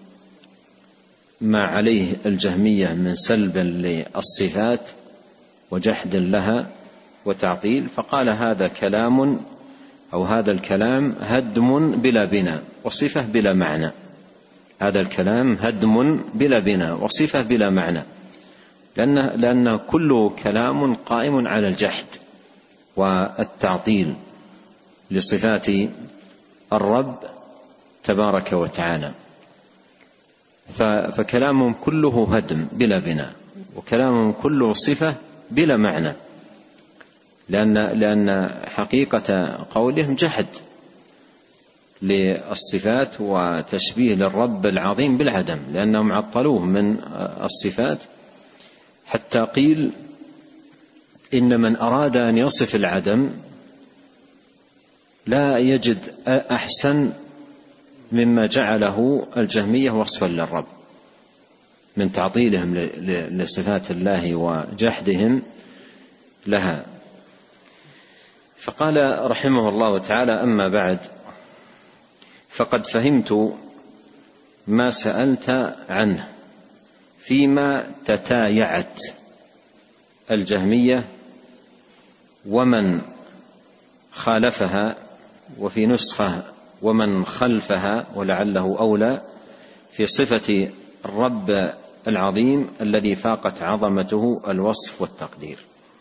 ما عليه الجهمية من سلب للصفات وجحد لها وتعطيل، فقال هذا كلام أو هذا الكلام هدم بلا بناء وصفة بلا معنى. هذا الكلام هدم بلا بناء وصفة بلا معنى، لأن, لأن كل كلام قائم على الجحد والتعطيل لصفات الرب تبارك وتعالى. فكلامهم كله هدم بلا بناء، وكلامهم كله صفة بلا معنى، لأن لأن حقيقة قولهم جحد للصفات وتشبيه للرب العظيم بالعدم، لأنهم عطلوه من الصفات، حتى قيل إن من أراد أن يصف العدم لا يجد أحسن مما جعله الجهمية وصفا للرب من تعطيلهم لصفات الله وجحدهم لها. فقال رحمه الله تعالى: أما بعد، فقد فهمت ما سألت عنه فيما تتايعت الجهمية ومن خالفها، وفي نسخة ومن خلفها، ولعله أولى، في صفة الرب العظيم الذي فاقت عظمته الوصف والتقدير.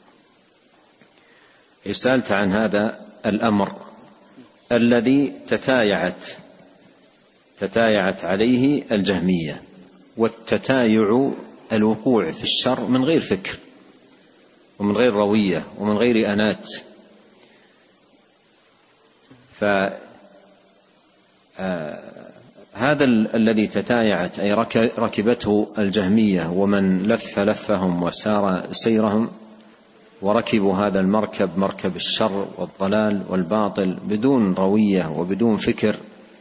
سألت عن هذا الأمر الذي تتايعت تتايعت عليه الجهمية، والتتايع الوقوع في الشر من غير فكر ومن غير روية ومن غير أنات. فهذا الذي تتايعت أي ركبته الجهمية ومن لف لفهم وسار سيرهم وركبوا هذا المركب، مركب الشر والضلال والباطل، بدون روية وبدون فكر.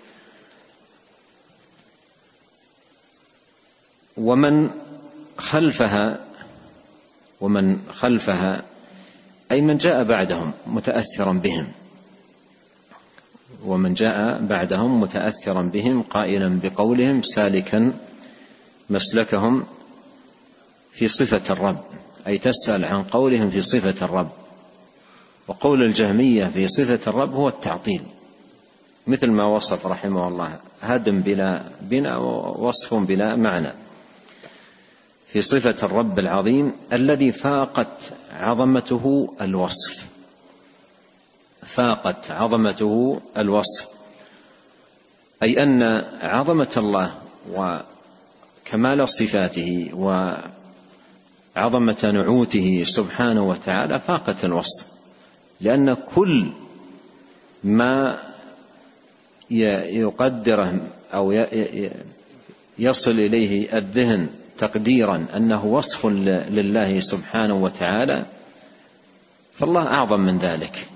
ومن خلفها ومن خلفها أي من جاء بعدهم متأثرا بهم، ومن جاء بعدهم متأثرا بهم قائلا بقولهم سالكا مسلكهم في صفة الرب، أي تسأل عن قولهم في صفة الرب. وقول الجهمية في صفة الرب هو التعطيل، مثل ما وصف رحمه الله: هدم بلا بناء ووصف بلا معنى، في صفة الرب العظيم الذي فاقت عظمته الوصف فاقت عظمته الوصف أي أن عظمة الله وكمال صفاته وعظمة نعوته سبحانه وتعالى فاقت الوصف، لأن كل ما يقدره أو يصل إليه الذهن تقديرا أنه وصف لله سبحانه وتعالى فالله أعظم من ذلك،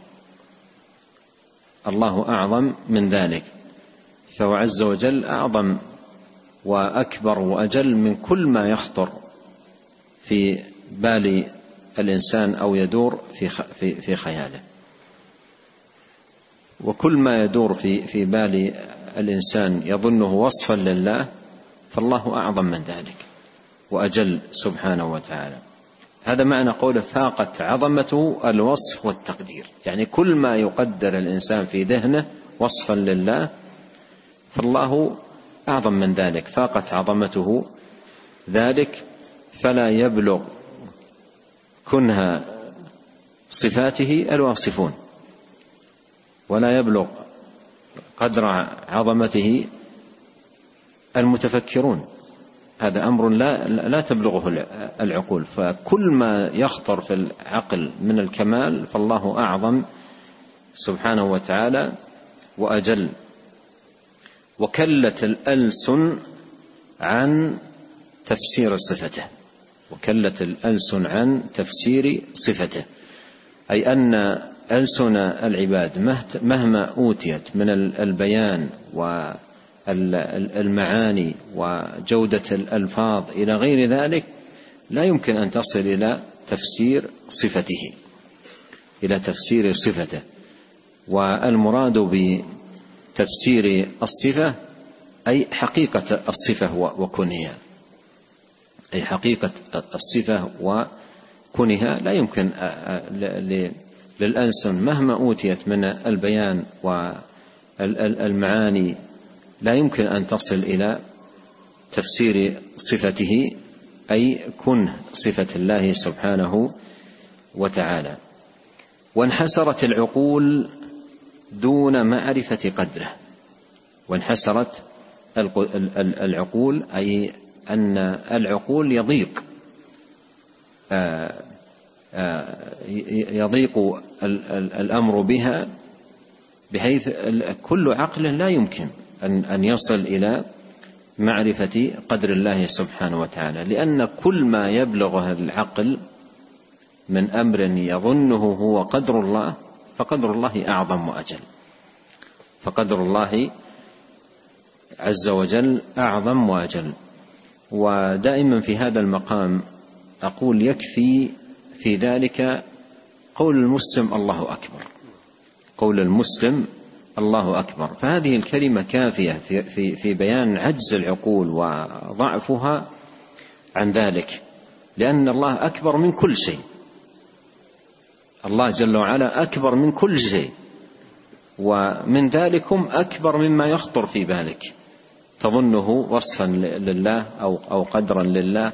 الله أعظم من ذلك، فهو عز وجل أعظم وأكبر وأجل من كل ما يخطر في بال الإنسان أو يدور في في خياله. وكل ما يدور في في بال الإنسان يظنه وصفا لله فالله أعظم من ذلك وأجل سبحانه وتعالى. هذا معنى قوله فاقت عظمته الوصف والتقدير، يعني كل ما يقدر الإنسان في ذهنه وصفا لله فالله أعظم من ذلك، فاقت عظمته ذلك، فلا يبلغ كنها صفاته الواصفون، ولا يبلغ قدر عظمته المتفكرون. هذا أمر لا, لا تبلغه العقول، فكل ما يخطر في العقل من الكمال فالله أعظم سبحانه وتعالى وأجل. وكلت الألسن عن تفسير صفته وكلت الألسن عن تفسير صفته أي أن ألسن العباد مهما أوتيت من البيان والمعاني وجودة الألفاظ إلى غير ذلك لا يمكن أن تصل إلى تفسير صفته إلى تفسير صفته. والمراد بتفسير الصفة أي حقيقة الصفة وكنها، أي حقيقة الصفة وكنها لا يمكن للألسن مهما أوتيت من البيان والمعاني لا يمكن أن تصل إلى تفسير صفته أي كنه صفة الله سبحانه وتعالى. وانحسرت العقول دون معرفة قدره. وانحسرت العقول، أي أن العقول يضيق يضيق الأمر بها، بحيث كل عقل لا يمكن أن يصل إلى معرفة قدر الله سبحانه وتعالى، لأن كل ما يبلغه العقل من أمر يظنه هو قدر الله فقدر الله أعظم وأجل، فقدر الله عز وجل أعظم وأجل. ودائما في هذا المقام أقول يكفي في ذلك قول المسلم الله أكبر، قول المسلم الله أكبر، فهذه الكلمة كافية في, في, في بيان عجز العقول وضعفها عن ذلك، لأن الله أكبر من كل شيء، الله جل وعلا أكبر من كل شيء، ومن ذلكم أكبر مما يخطر في بالك تظنه وصفا لله أو, أو قدرا لله،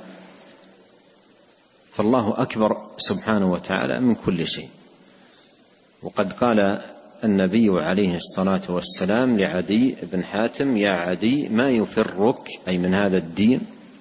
فالله أكبر سبحانه وتعالى من كل شيء. وقد قال النبي عليه الصلاة والسلام لعدي بن حاتم: يا عدي ما يفرك، أي من هذا الدين،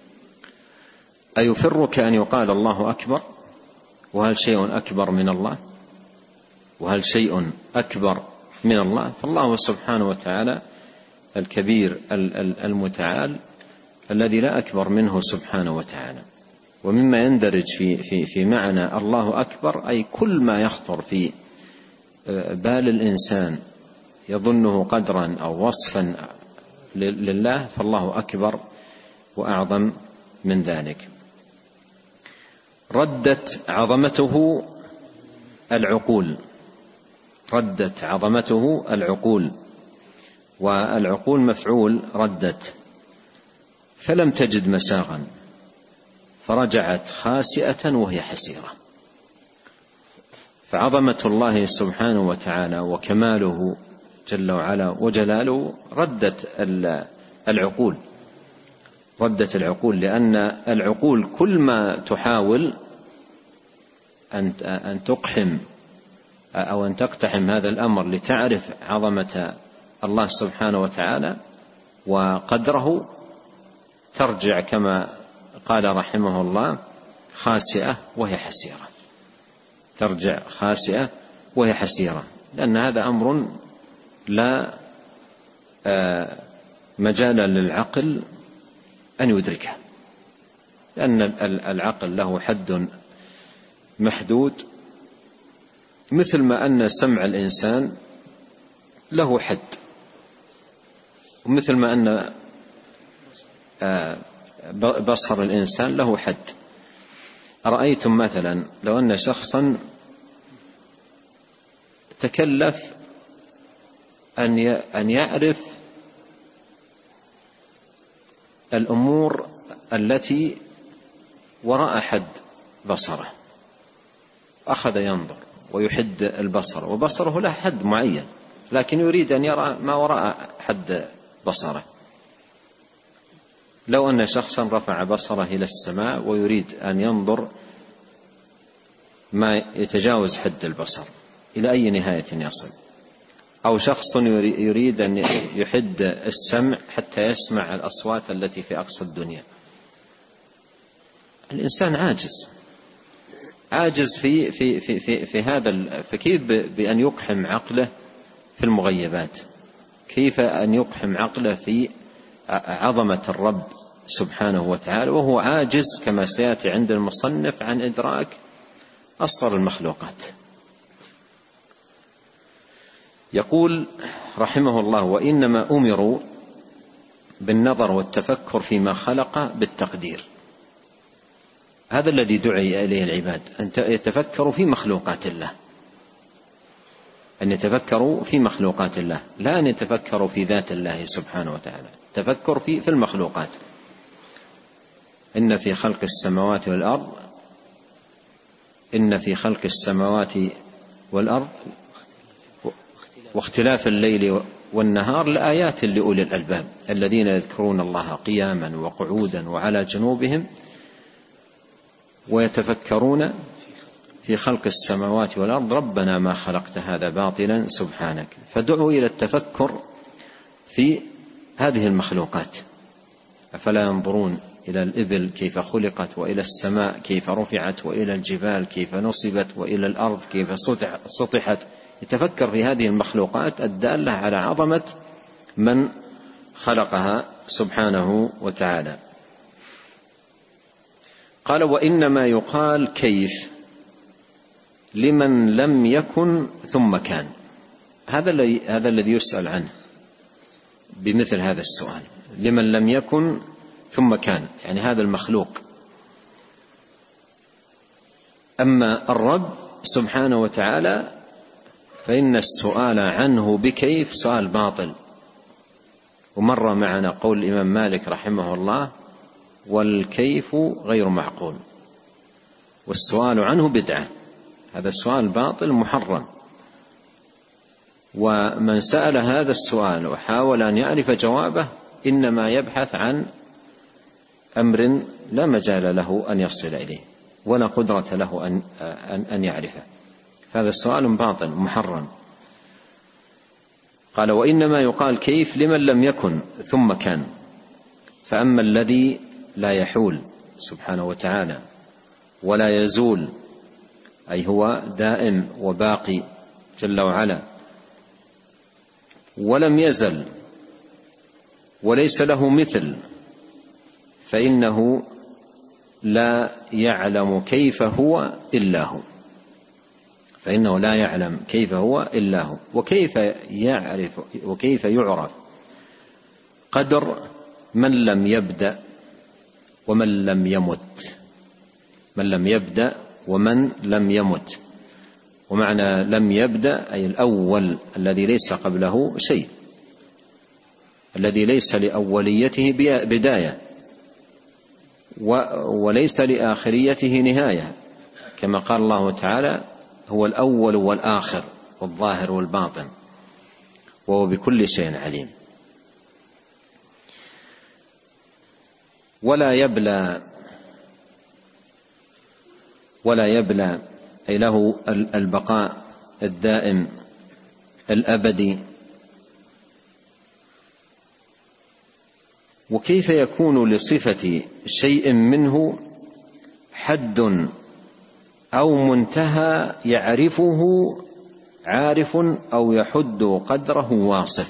أيفرك أن يقال الله أكبر؟ وهل شيء أكبر من الله؟ وهل شيء أكبر من الله؟ فالله سبحانه وتعالى الكبير المتعال الذي لا أكبر منه سبحانه وتعالى. ومما يندرج في, في, في معنى الله أكبر أي كل ما يخطر في بال الإنسان يظنه قدرا أو وصفا لله، فالله أكبر وأعظم من ذلك. ردت عظمته العقول، ردت عظمته العقول، والعقول مفعول ردت، فلم تجد مساغا فرجعت خاسئة وهي حسيرة. فعظمة الله سبحانه وتعالى وكماله جل وعلا وجلاله ردت العقول، ردت العقول، لأن العقول كل ما تحاول أن تقحم أو أن تقتحم هذا الأمر لتعرف عظمة الله سبحانه وتعالى وقدره، ترجع كما قال رحمه الله خاسئة وهي حسيرة، ترجع خاسئة وهي حسيرة، لأن هذا أمر لا مجال للعقل أن يدركه، لأن العقل له حد محدود، مثل ما أن سمع الإنسان له حد، ومثل ما أن بصر الإنسان له حد. أرأيتم مثلا لو أن شخصا تكلف أن يعرف الأمور التي وراء حد بصره، أخذ ينظر ويحد البصر، وبصره له حد معين، لكن يريد أن يرى ما وراء حد بصره. لو أن شخصا رفع بصره إلى السماء ويريد أن ينظر ما يتجاوز حد البصر، إلى أي نهاية يصل؟ أو شخص يريد أن يحد السمع حتى يسمع الأصوات التي في أقصى الدنيا، الإنسان عاجز عاجز في في في في, في هذا، فكيف بأن يقحم عقله في المغيبات؟ كيف أن يقحم عقله في عظمة الرب سبحانه وتعالى وهو عاجز كما سيأتي عند المصنف عن إدراك أصغر المخلوقات؟ يقول رحمه الله: وإنما أمروا بالنظر والتفكر فيما خلق بالتقدير. هذا الذي دعي إليه العباد، أن يتفكروا في مخلوقات الله، أن يتفكروا في مخلوقات الله، لا أن يتفكروا في ذات الله سبحانه وتعالى، تفكر في في المخلوقات. إن في خلق السماوات والأرض إن في خلق السماوات والأرض واختلاف الليل والنهار لآيات لأولي الألباب الذين يذكرون الله قياما وقعودا وعلى جنوبهم ويتفكرون في خلق السماوات والأرض ربنا ما خلقت هذا باطلا سبحانك. فدعوا إلى التفكر في هذه المخلوقات. أفلا ينظرون إلى الإبل كيف خلقت، وإلى السماء كيف رفعت، وإلى الجبال كيف نصبت، وإلى الأرض كيف سطحت. يتفكر في هذه المخلوقات الدالة على عظمة من خلقها سبحانه وتعالى. قال: وإنما يقال كيف لمن لم يكن ثم كان. هذا الذي هذا الذي يسأل عنه بمثل هذا السؤال، لمن لم يكن ثم كان، يعني هذا المخلوق. أما الرب سبحانه وتعالى فإن السؤال عنه بكيف سؤال باطل. ومر معنا قول الإمام مالك رحمه الله: والكيف غير معقول، والسؤال عنه بدعة. هذا السؤال باطل محرم، ومن سأل هذا السؤال وحاول أن يعرف جوابه إنما يبحث عن أمر لا مجال له أن يصل إليه ولا قدرة له أن, أن يعرفه. هذا السؤال باطل محرم. قال: وإنما يقال كيف لمن لم يكن ثم كان. فأما الذي لا يحول سبحانه وتعالى ولا يزول، أي هو دائم وباقي جل وعلا، ولم يزل وليس له مثل، فإنه لا يعلم كيف هو إلا هو. فإنه لا يعلم كيف هو إلا هو. وكيف يعرف وكيف يعرف قدر من لم يبدأ ومن لم يمت. من لم يبدأ ومن لم يمت. ومعنى لم يبدأ أي الأول الذي ليس قبله شيء، الذي ليس لأوليته بداية وليس لآخريته نهاية، كما قال الله تعالى: هو الأول والآخر والظاهر والباطن وهو بكل شيء عليم. ولا يبلى ولا يبلى أي له البقاء الدائم الأبدي. وكيف يكون لصفة شيء منه حد أو منتهى يعرفه عارف أو يحد قدره واصف.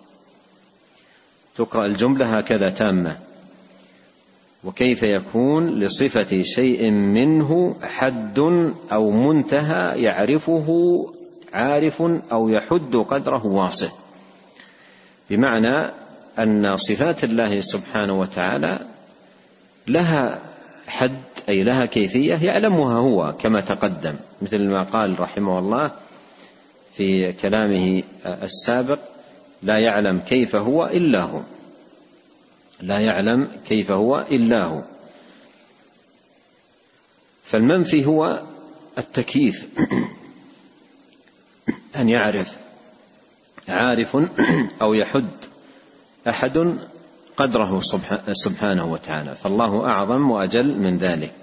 تقرأ الجملة هكذا تامة: وكيف يكون لصفة شيء منه حد أو منتهى يعرفه عارف أو يحد قدره واصف. بمعنى أن صفات الله سبحانه وتعالى لها حد، أي لها كيفية يعلمها هو كما تقدم، مثل ما قال رحمه الله في كلامه السابق: لا يعلم كيف هو إلا هو. لا يعلم كيف هو إلا هو. فالمنفي هو التكييف، أن يعرف عارف أو يحد أحد قدره سبحانه وتعالى، فالله أعظم وأجل من ذلك،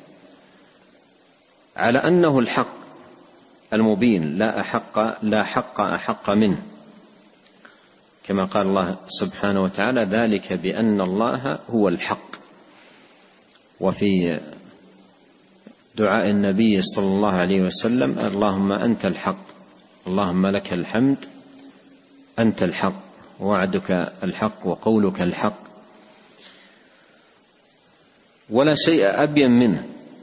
على أنه الحق المبين لا أحق لا حق أحق منه، كما قال الله سبحانه وتعالى: ذلك بأن الله هو الحق. وفي دعاء النبي صلى الله عليه وسلم: اللهم أنت الحق، اللهم لك الحمد، أنت الحق، وعدك الحق، وقولك الحق. ولا شيء أبين منه.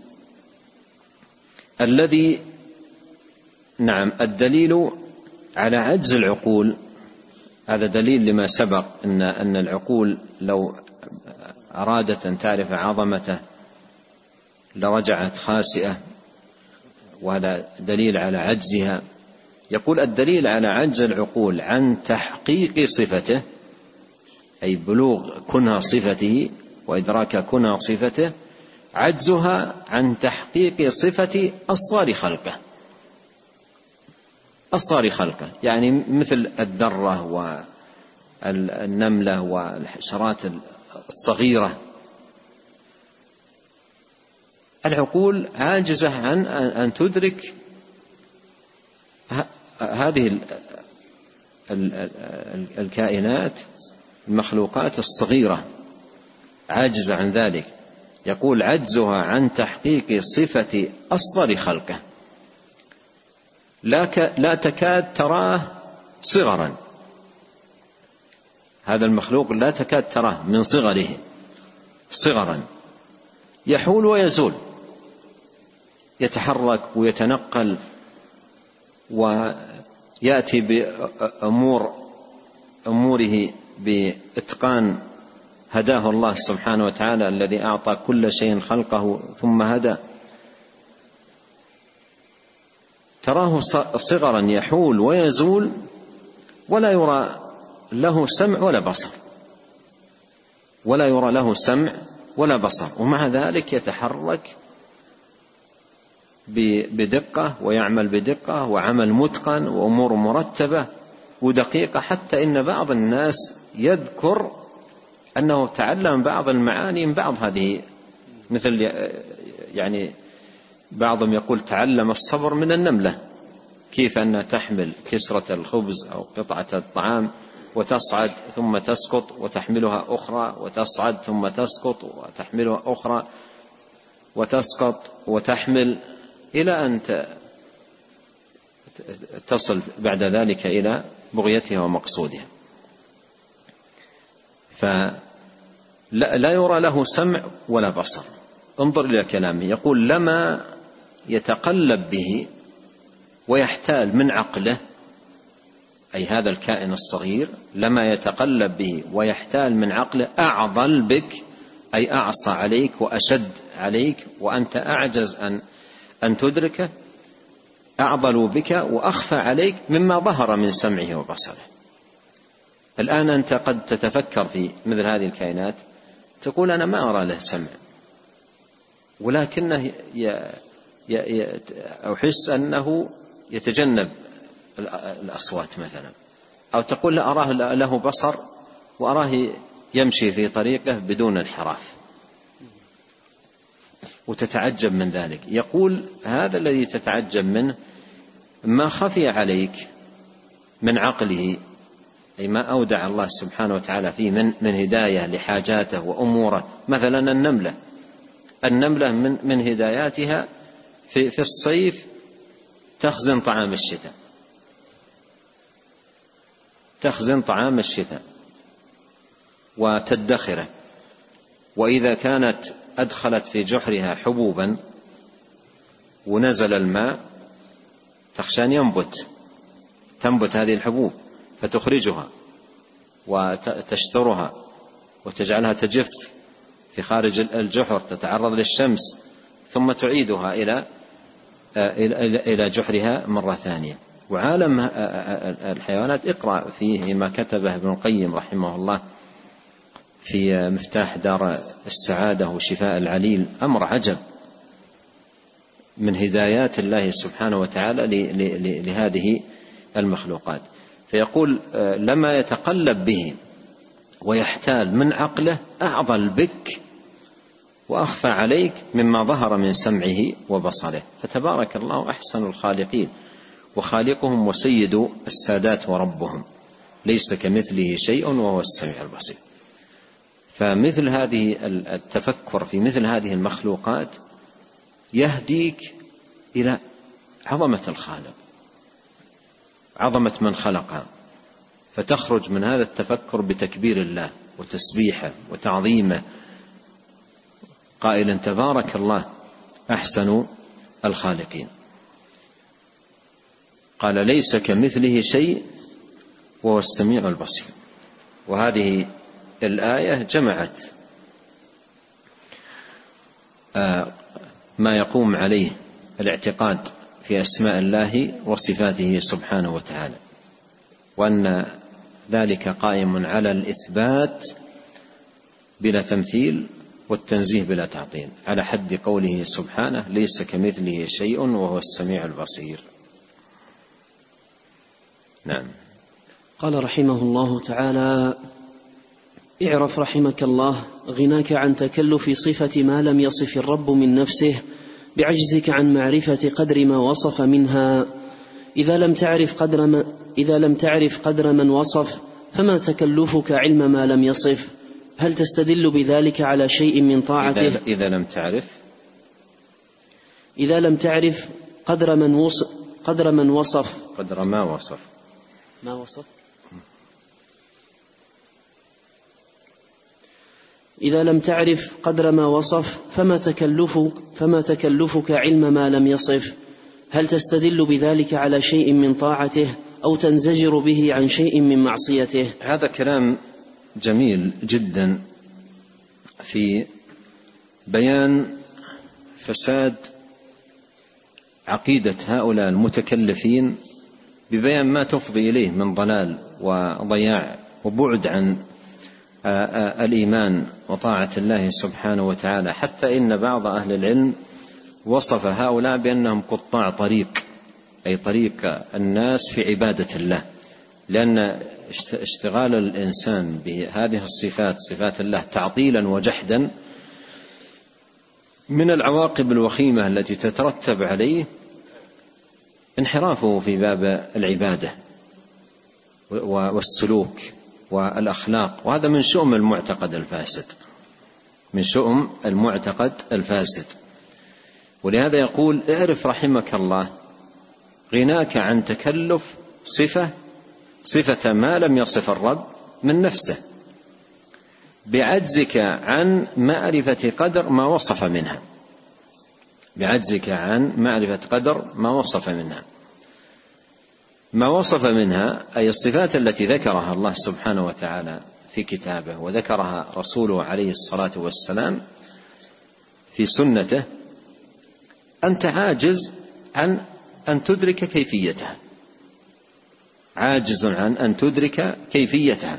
الذي نعم الدليل على عجز العقول، هذا دليل لما سبق أن أن العقول لو أرادت أن تعرف عظمته لرجعت خاسئة، وهذا دليل على عجزها. يقول: الدليل على عجز العقول عن تحقيق صفته، أي بلوغ كنها صفته وإدراك كنها صفته، عجزها عن تحقيق صفة أصغر خلقه. أصغر خلقه يعني مثل الذرة والنملة والحشرات الصغيرة، العقول عاجزة عن أن تدرك هذه الكائنات المخلوقات الصغيرة، عاجزة عن ذلك. يقول عجزها عن تحقيق صفة أصغر خلقه، لا تكاد تراه صغرا، هذا المخلوق لا تكاد تراه من صغره صغرا، يحول ويزول، يتحرك ويتنقل ويأتي بأمور أموره بإتقان هداه الله سبحانه وتعالى الذي أعطى كل شيء خلقه ثم هدى. تراه صغرا يحول ويزول ولا يرى له سمع ولا بصر، ولا يرى له سمع ولا بصر، ومع ذلك يتحرك بدقة ويعمل بدقة وعمل متقن وأمور مرتبة ودقيقة، حتى إن بعض الناس يذكر أنه تعلم بعض المعاني من بعض هذه، مثل يعني بعضهم يقول تعلم الصبر من النملة، كيف أنها تحمل كسرة الخبز أو قطعة الطعام وتصعد ثم تسقط وتحملها أخرى وتصعد ثم تسقط وتحملها أخرى وتسقط وتحمل إلى أن تصل بعد ذلك إلى بغيتها ومقصودها. فلا يرى له سمع ولا بصر. انظر إلى كلامه، يقول لما يتقلب به ويحتال من عقله، أي هذا الكائن الصغير لما يتقلب به ويحتال من عقله أعضل بك، أي أعصى عليك وأشد عليك وأنت أعجز أن أن تدركه، أعضل بك وأخفى عليك مما ظهر من سمعه وبصره. الآن أنت قد تتفكر في مثل هذه الكائنات تقول أنا ما أرى له سمع، ولكنه أحس أنه يتجنب الأصوات مثلا، أو تقول لا أراه له بصر وأراه يمشي في طريقه بدون انحراف، وتتعجب من ذلك. يقول هذا الذي تتعجب منه ما خفي عليك من عقله، أي ما أودع الله سبحانه وتعالى فيه من, من هداية لحاجاته وأموره. مثلا النملة النملة من, من هداياتها في, في الصيف تخزن طعام الشتاء، تخزن طعام الشتاء وتدخره، وإذا كانت أدخلت في جحرها حبوبا ونزل الماء تخشى أن ينبت تنبت هذه الحبوب فتخرجها وتشترها وتجعلها تجف في خارج الجحر، تتعرض للشمس ثم تعيدها إلى إلى جحرها مرة ثانية. وعالم الحيوانات اقرأ فيه ما كتبه ابن القيم رحمه الله في مفتاح دار السعادة وشفاء العليل، أمر عجب من هدايات الله سبحانه وتعالى لهذه المخلوقات. فيقول لما يتقلب به ويحتال من عقله أعضل بك وأخفى عليك مما ظهر من سمعه وبصره. فتبارك الله أحسن الخالقين وخالقهم وسيد السادات وربهم، ليس كمثله شيء وهو السميع البصير. فمثل هذه التفكر في مثل هذه المخلوقات يهديك إلى عظمة الخالق، عظمة من خلقها، فتخرج من هذا التفكر بتكبير الله وتسبيحه وتعظيمه، قائلا تبارك الله أحسن الخالقين. قال ليس كمثله شيء وهو السميع البصير. وهذه الآية جمعت ما يقوم عليه الاعتقاد في أسماء الله وصفاته سبحانه وتعالى، وأن ذلك قائم على الإثبات بلا تمثيل والتنزيه بلا تعطيل، على حد قوله سبحانه ليس كمثله شيء وهو السميع البصير. نعم. قال رحمه الله تعالى اعرف رحمك الله غناك عن تكلف صفة ما لم يصف الرب من نفسه بعجزك عن معرفة قدر ما وصف منها. إذا لم تعرف قدر ما إذا لم تعرف قدر من وصف فما تكلفك علم ما لم يصف؟ هل تستدل بذلك على شيء من طاعته؟ إذا, إذا لم تعرف إذا لم تعرف قدر من وصف قدر من وصف قدر ما وصف ما وصف إذا لم تعرف قدر ما وصف فما تكلفك فما تكلفك علم ما لم يصف؟ هل تستدل بذلك على شيء من طاعته أو تنزجر به عن شيء من معصيته؟ هذا كلام جميل جدا في بيان فساد عقيدة هؤلاء المتكلفين، ببيان ما تفضي إليه من ضلال وضياع وبعد عن الإيمان وطاعة الله سبحانه وتعالى. حتى إن بعض أهل العلم وصف هؤلاء بأنهم قطاع طريق، أي طريق الناس في عبادة الله، لأن اشتغال الإنسان بهذه الصفات صفات الله تعطيلا وجحدا من العواقب الوخيمة التي تترتب عليه انحرافه في باب العبادة والسلوك والأخلاق، وهذا من شؤم المعتقد الفاسد من شؤم المعتقد الفاسد. ولهذا يقول اعرف رحمك الله غناك عن تكلف صفة صفة ما لم يصف الرب من نفسه بعجزك عن معرفة قدر ما وصف منها بعجزك عن معرفة قدر ما وصف منها ما وصف منها أي الصفات التي ذكرها الله سبحانه وتعالى في كتابه وذكرها رسوله عليه الصلاة والسلام في سنته. أنت عاجز عن أن تدرك كيفيتها عاجز عن أن تدرك كيفيتها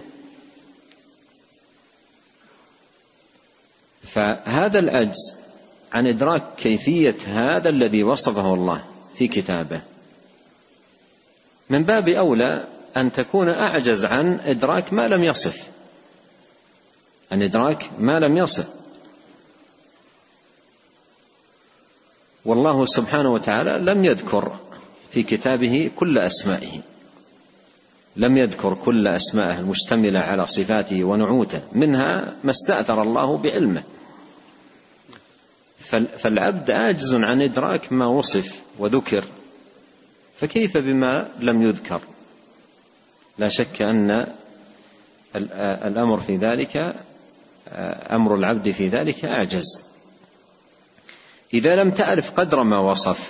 فهذا العجز عن إدراك كيفية هذا الذي وصفه الله في كتابه من باب أولى أن تكون أعجز عن إدراك ما لم يصف عن إدراك ما لم يصف والله سبحانه وتعالى لم يذكر في كتابه كل أسمائه لم يذكر كل أسمائه المشتملة على صفاته ونعوته، منها ما استأثر الله بعلمه. فالعبد عاجز عن إدراك ما وصف وذكر، فكيف بما لم يذكر؟ لا شك أن الأمر في ذلك أمر العبد في ذلك أعجز. إذا لم تعرف قدر ما وصف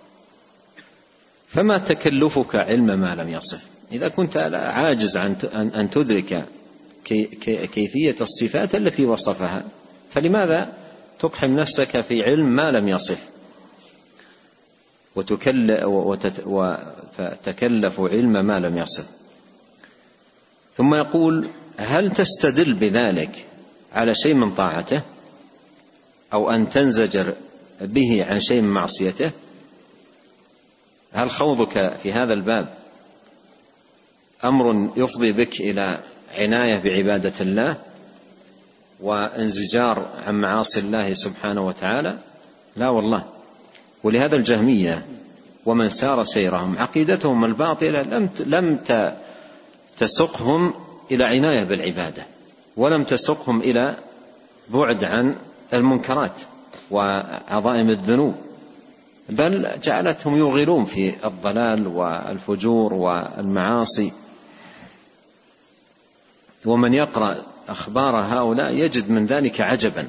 فما تكلفك علم ما لم يصف؟ إذا كنت عاجز عن أن تدرك كيفية الصفات التي وصفها فلماذا تقحم نفسك في علم ما لم يصف وتتكلف علم ما لم يصف؟ ثم يقول هل تستدل بذلك على شيء من طاعته أو أن تنزجر به عن شيء من معصيته؟ هل خوضك في هذا الباب أمر يفضي بك إلى عناية بعبادة الله وانزجار عن معاصي الله سبحانه وتعالى؟ لا والله. ولهذا الجهمية ومن سار سيرهم عقيدتهم الباطلة لم لم تسقهم إلى عناية بالعبادة ولم تسقهم إلى بعد عن المنكرات وعظائم الذنوب، بل جعلتهم يوغلون في الضلال والفجور والمعاصي. ومن يقرأ أخبار هؤلاء يجد من ذلك عجبا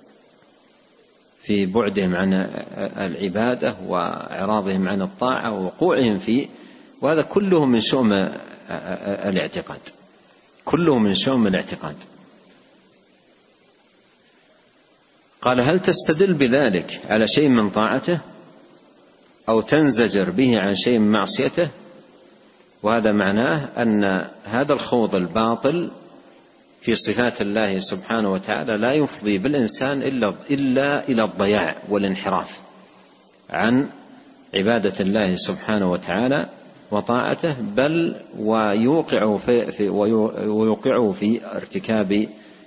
في بعدهم عن العبادة وإعراضهم عن الطاعة ووقوعهم فيه، وهذا كله من شؤم الاعتقاد كله من شؤم الاعتقاد. قال هل تستدل بذلك على شيء من طاعته أو تنزجر به عن شيء من معصيته؟ وهذا معناه أن هذا الخوض الباطل في صفات الله سبحانه وتعالى لا يفضي بالإنسان إلا, إلا إلى الضياع والانحراف عن عبادة الله سبحانه وتعالى وطاعته، بل ويوقع في, في, ويوقع في ارتكاب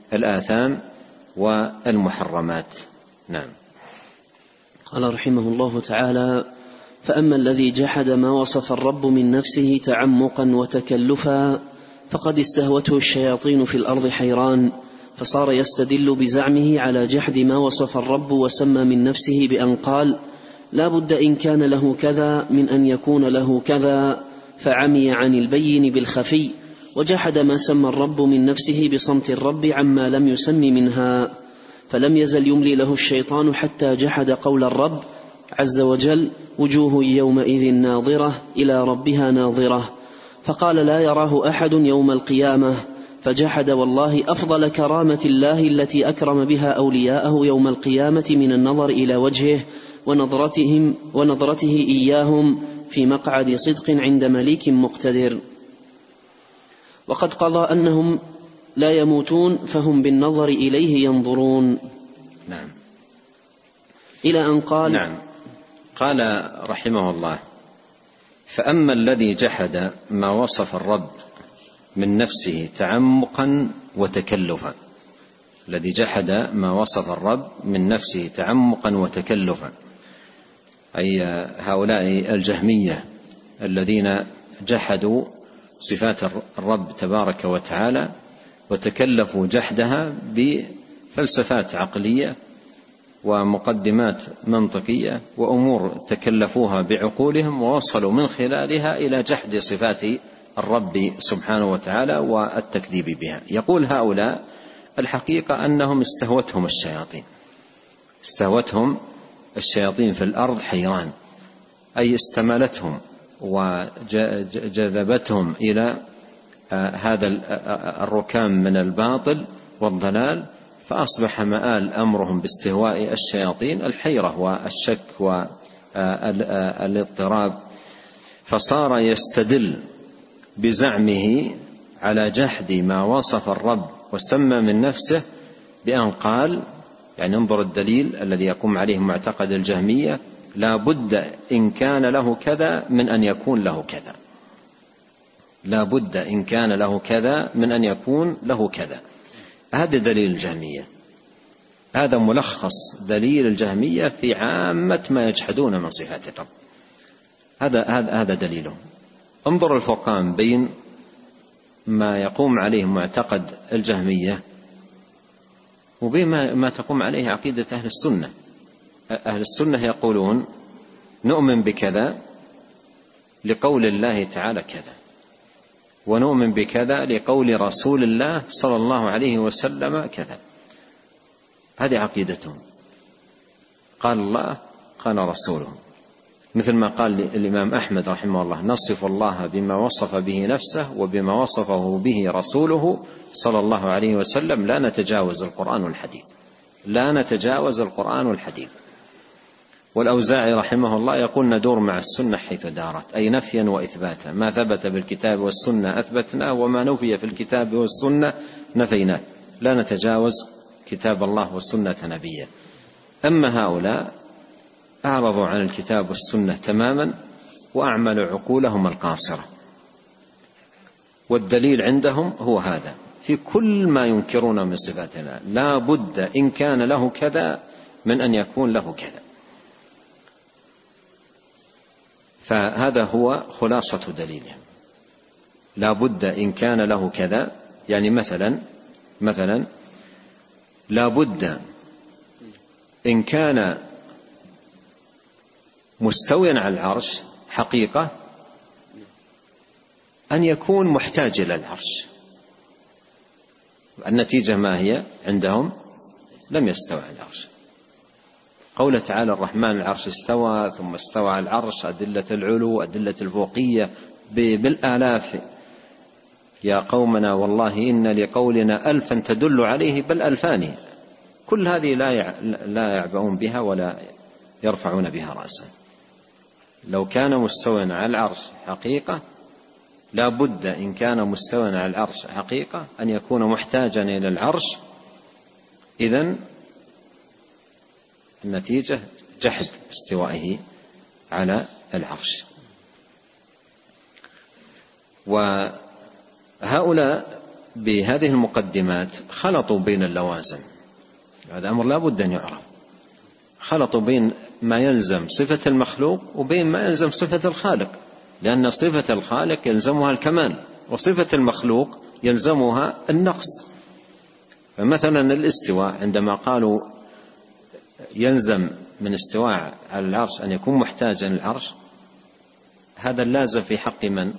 الآثام والمحرمات. نعم. قال رحمه الله تعالى: فأما الذي جحد ما وصف الرب من نفسه تعمقا وتكلفا فقد استهوته الشياطين في الأرض حيران، فصار يستدل بزعمه على جحد ما وصف الرب وسمى من نفسه بأن قال: لا بد إن كان له كذا من أن يكون له كذا، فعمي عن البين بالخفي، وجحد ما سمى الرب من نفسه بصمت الرب عما لم يسم منها، فلم يزل يملي له الشيطان حتى جحد قول الرب عز وجل: وجوه يومئذ ناظرة إلى ربها ناظرة، فقال: لا يراه أحد يوم القيامة، فجحد والله أفضل كرامة الله التي أكرم بها أولياءه يوم القيامة من النظر إلى وجهه ونظرتهم ونظرته إياهم في مقعد صدق عند مليك مقتدر. وقد قضى أنهم لا يموتون فهم بالنظر إليه ينظرون. نعم. إلى أن قال: نعم. قال رحمه الله: فأما الذي جحد ما وصف الرب من نفسه تعمقا وتكلفا، الذي جحد ما وصف الرب من نفسه تعمقا وتكلفا، أي هؤلاء الجهمية الذين جحدوا صفات الرب تبارك وتعالى وتكلفوا جحدها بفلسفات عقلية ومقدمات منطقية وأمور تكلفوها بعقولهم ووصلوا من خلالها إلى جحد صفات الرب سبحانه وتعالى والتكذيب بها. يقول هؤلاء: الحقيقة أنهم استهوتهم الشياطين استهوتهم الشياطين في الأرض حيران، أي استملتهم وجذبتهم إلى هذا الركام من الباطل والضلال، فأصبح مآل أمرهم باستهواء الشياطين الحيرة والشك والاضطراب، فصار يستدل بزعمه على جحد ما وصف الرب وسمى من نفسه بأن قال، يعني انظر الدليل الذي يقوم عليه معتقد الجهمية: لا بد إن كان له كذا من أن يكون له كذا، لا بد إن كان له كذا من أن يكون له كذا. هذا دليل الجهمية، هذا ملخص دليل الجهمية في عامة ما يجحدون من صفات الرب، هذا هذا دليله. انظر الفرقان بين ما يقوم عليه معتقد الجهمية وبين ما تقوم عليه عقيدة أهل السنة. أهل السنة يقولون: نؤمن بكذا لقول الله تعالى كذا، ونؤمن بكذا لقول رسول الله صلى الله عليه وسلم كذا. هذه عقيدتهم، قال الله قال رسوله، مثل ما قال الإمام أحمد رحمه الله: نصف الله بما وصف به نفسه وبما وصفه به رسوله صلى الله عليه وسلم، لا نتجاوز القرآن والحديث، لا نتجاوز القرآن والحديث. والأوزاعي رحمه الله يقول: ندور مع السنة حيث دارت، أي نفيا وإثباتا، ما ثبت بالكتاب والسنة أثبتناه، وما نفي في الكتاب والسنة نفيناه، لا نتجاوز كتاب الله والسنة نبيا. أما هؤلاء أعرضوا عن الكتاب والسنة تماما وأعملوا عقولهم القاصرة، والدليل عندهم هو هذا في كل ما ينكرون من صفات الله: لا بد إن كان له كذا من أن يكون له كذا. فهذا هو خلاصة دليلهم: لا بد إن كان له كذا، يعني مثلا مثلا لا بد إن كان مستويا على العرش حقيقة أن يكون محتاج إلى العرش. النتيجة ما هي عندهم؟ لم يستوى على العرش. قوله تعالى: الرحمن العرش استوى، ثم استوى على العرش، أدلة العلو أدلة الفوقية بالآلاف. يا قومنا والله إن لقولنا ألفا تدل عليه بل ألفان. كل هذه لا يعبؤون بها ولا يرفعون بها رأسا. لو كان مستوى على العرش حقيقة لا بد إن كان مستوى على العرش حقيقة أن يكون محتاجا إلى العرش. إذن النتيجة جحد استوائه على العرش. وهؤلاء بهذه المقدمات خلطوا بين اللوازم، هذا أمر لا بد أن يعرف، خلطوا بين ما يلزم صفة المخلوق وبين ما يلزم صفة الخالق، لأن صفة الخالق يلزمها الكمال وصفة المخلوق يلزمها النقص. فمثلا الاستواء عندما قالوا يلزم من استواء على العرش أن يكون محتاجا للعرش، هذا اللازم في حق من؟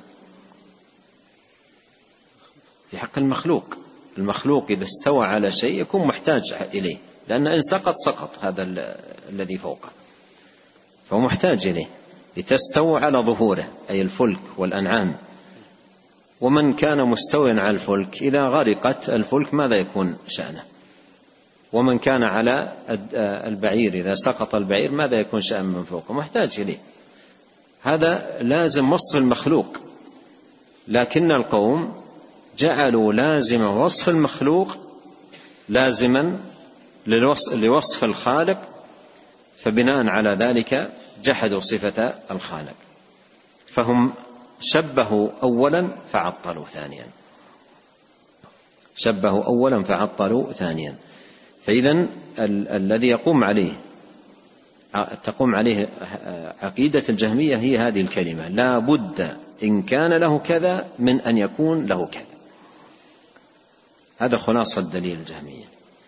في حق المخلوق. المخلوق إذا استوى على شيء يكون محتاج إليه، لأن إن سقط سقط هذا الذي فوقه، فهو محتاج إليه لتستوى على ظهوره، أي الفلك والأنعام. ومن كان مستويا على الفلك إذا غرقت الفلك ماذا يكون شأنه؟ ومن كان على البعير إذا سقط البعير ماذا يكون شأن من فوقه؟ محتاج إليه. هذا لازم وصف المخلوق، لكن القوم جعلوا لازم وصف المخلوق لازما لوصف الخالق، فبناء على ذلك جحدوا صفة الخالق، فهم شبهوا أولا فعطلوا ثانيا، شبهوا أولا فعطلوا ثانيا. فإذن ال- الذي يقوم عليه تقوم عليه عقيدة الجهمية هي هذه الكلمة: لا بد إن كان له كذا من أن يكون له كذا. هذا خلاصة دليل الجهمية.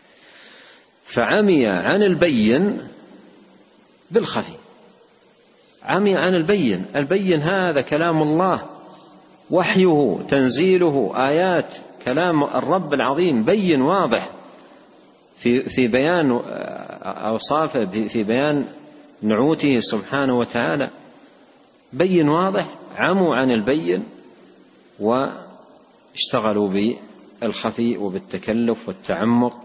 فعمي عن البين بالخفي، عمي عن البين. البين هذا كلام الله، وحيه، تنزيله، آيات، كلام الرب العظيم بين واضح في في بيان أوصافه، في بيان نعوته سبحانه وتعالى، بين واضح. عموا عن البين واشتغلوا بالخفي وبالتكلف والتعمق.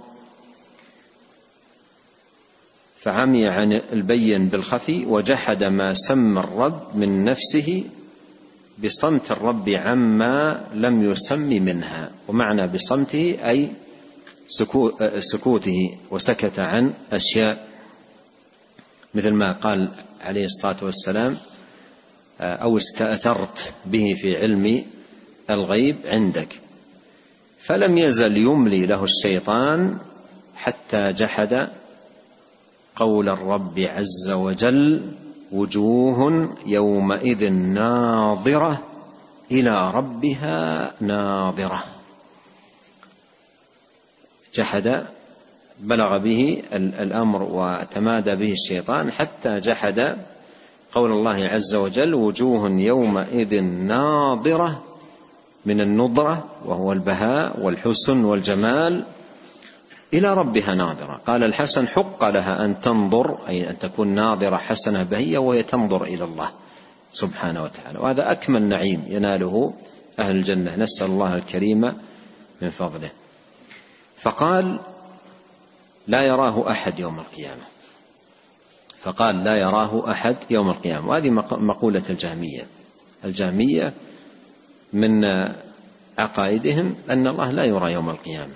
فعمي عن البين بالخفي وجحد ما سمى الرب من نفسه بصمت الرب عما لم يسم منها. ومعنى بصمته أي سكوته، وسكت عن أشياء، مثل ما قال عليه الصلاة والسلام: أو استأثرت به في علم الغيب عندك. فلم يزل يملي له الشيطان حتى جحد قول الرب عز وجل: وجوه يومئذ ناظرة إلى ربها ناظرة. جحد، بلغ به الأمر وتمادى به الشيطان حتى جحد قول الله عز وجل: وجوه يومئذ ناظرة، من النضرة وهو البهاء والحسن والجمال، إلى ربها ناظرة. قال الحسن: حق لها أن تنظر، أي أن تكون ناظرة حسنة بهية وهي تنظر إلى الله سبحانه وتعالى. وهذا أكمل نعيم يناله أهل الجنة، نسأل الله الكريم من فضله. فقال: لا يراه أحد يوم القيامة. فقال: لا يراه أحد يوم القيامة. وهذه مقولة الجهمية. الجهمية من عقائدهم أن الله لا يرى يوم القيامة،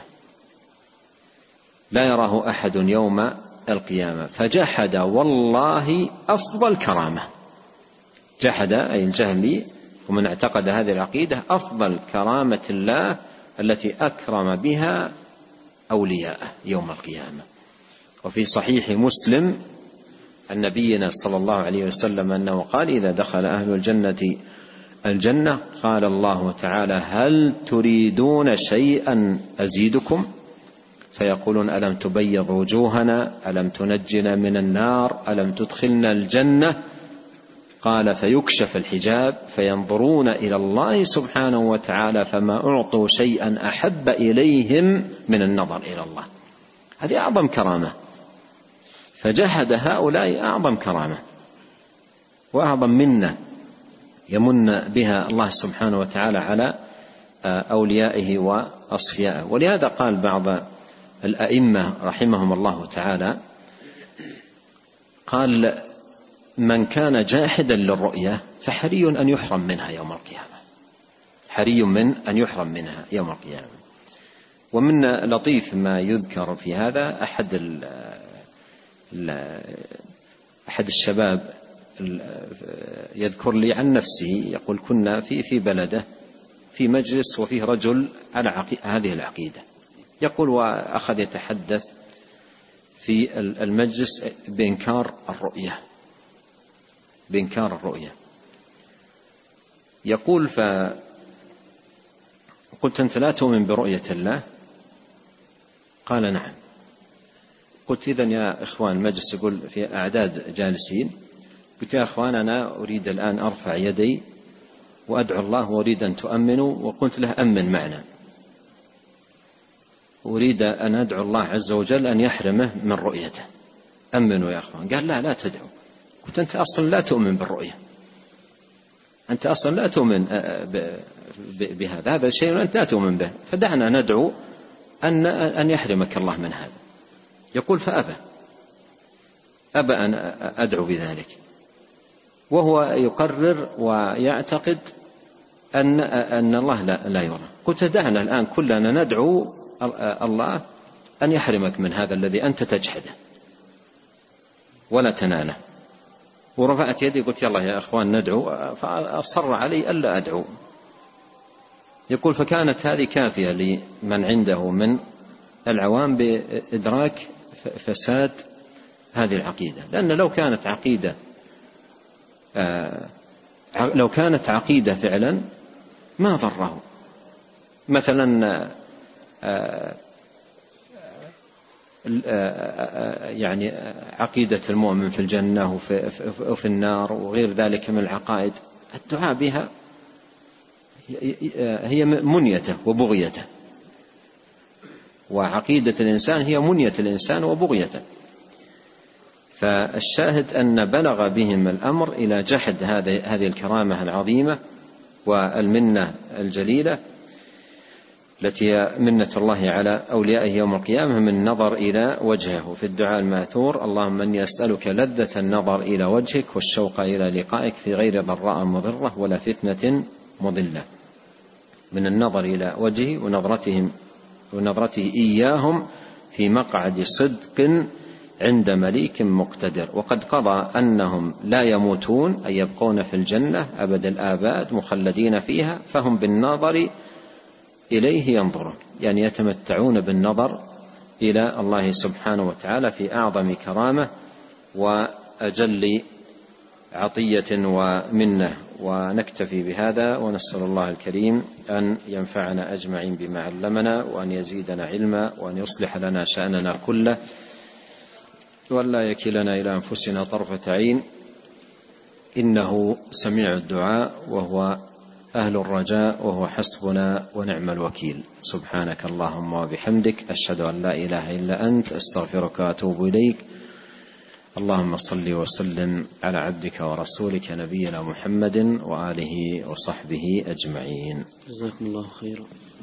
لا يراه أحد يوم القيامة. فجحد والله أفضل كرامة. جحد أي الجهمي ومن اعتقد هذه العقيدة أفضل كرامة الله التي أكرم بها أولياءه يوم القيامة. وفي صحيح مسلم عن نبينا صلى الله عليه وسلم أنه قال: إذا دخل أهل الجنة الجنة قال الله تعالى: هل تريدون شيئا أزيدكم؟ فيقولون: ألم تبيض وجوهنا، ألم تنجنا من النار، ألم تدخلنا الجنة؟ قال: فيكشف الحجاب فينظرون إلى الله سبحانه وتعالى فما أعطوا شيئا أحب إليهم من النظر إلى الله. هذه أعظم كرامة. فجحد هؤلاء أعظم كرامة وأعظم منة يمن بها الله سبحانه وتعالى على أوليائه وأصفيائه. ولهذا قال بعض الأئمة رحمهم الله تعالى، قال: من كان جاحدا للرؤية فحري أن يحرم منها يوم القيامة، حري من أن يحرم منها يوم القيامة. ومن لطيف ما يذكر في هذا، أحد ال ال أحد الشباب يذكر لي عن نفسه، يقول: كنا في في بلده في مجلس وفيه رجل على هذه العقيدة، يقول وأخذ يتحدث في المجلس بإنكار الرؤية بإنكار الرؤية يقول فقلت أنت لا تؤمن برؤية الله؟ قال نعم. قلت إذن يا إخوان، مجلس يقول في أعداد جالسين، قلت يا إخوان أنا أريد الآن أرفع يدي وأدعو الله وأريد أن تؤمنوا، وقلت له أمن معنا، أريد أن أدعو الله عز وجل أن يحرمه من رؤيته، أمنوا يا أخوان. قال لا لا تدعو. قلت أنت أصلا لا تؤمن بالرؤية، أنت أصلا لا تؤمن بهذا، هذا شيء أنت لا تؤمن به، فدعنا ندعو أن أن يحرمك الله من هذا. يقول فأبى أبى أن أدعو بذلك، وهو يقرر ويعتقد أن أن الله لا, لا يرى. قلت دعنا الآن كلنا ندعو الله أن يحرمك من هذا الذي أنت تجحده ولا تناله. ورفعت يدي قلت يلا يا أخوان ندعو، فأصر علي ألا أدعو. يقول فكانت هذه كافية لمن عنده من العوام بإدراك فساد هذه العقيدة، لأن لو كانت عقيدة لو كانت عقيدة فعلا ما ضره. مثلا يعني عقيدة المؤمن في الجنة وفي النار وغير ذلك من العقائد، الدعاء بها هي منيته وبغيته، وعقيدة الإنسان هي منية الإنسان وبغيته. فالشاهد أن بلغ بهم الأمر إلى جحد هذه الكرامة العظيمة والمنة الجليلة التي هي منة الله على أوليائه يوم القيامة من نظر إلى وجهه. في الدعاء الماثور اللهم إني أسألك لذة النظر إلى وجهك والشوق إلى لقائك في غير ضراء مضرة ولا فتنة مضلة، من النظر إلى وجهه ونظرتهم ونظرته إياهم في مقعد صدق عند مليك مقتدر. وقد قضى أنهم لا يموتون، أي يبقون في الجنة أبد الآباد مخلدين فيها، فهم بالنظر إليه ينظرون، يعني يتمتعون بالنظر إلى الله سبحانه وتعالى في أعظم كرامة وأجل عطية ومنة. ونكتفي بهذا، ونسأل الله الكريم أن ينفعنا أجمعين بما علمنا، وأن يزيدنا علما، وأن يصلح لنا شأننا كله، وأن لا يكلنا إلى أنفسنا طرفة عين، إنه سميع الدعاء وهو أهل الرجاء وهو حسبنا ونعم الوكيل. سبحانك اللهم وبحمدك، أشهد أن لا إله إلا أنت، أستغفرك وأتوب إليك. اللهم صل وسلم على عبدك ورسولك نبينا محمد وآله وصحبه أجمعين. جزاكم الله خيرا.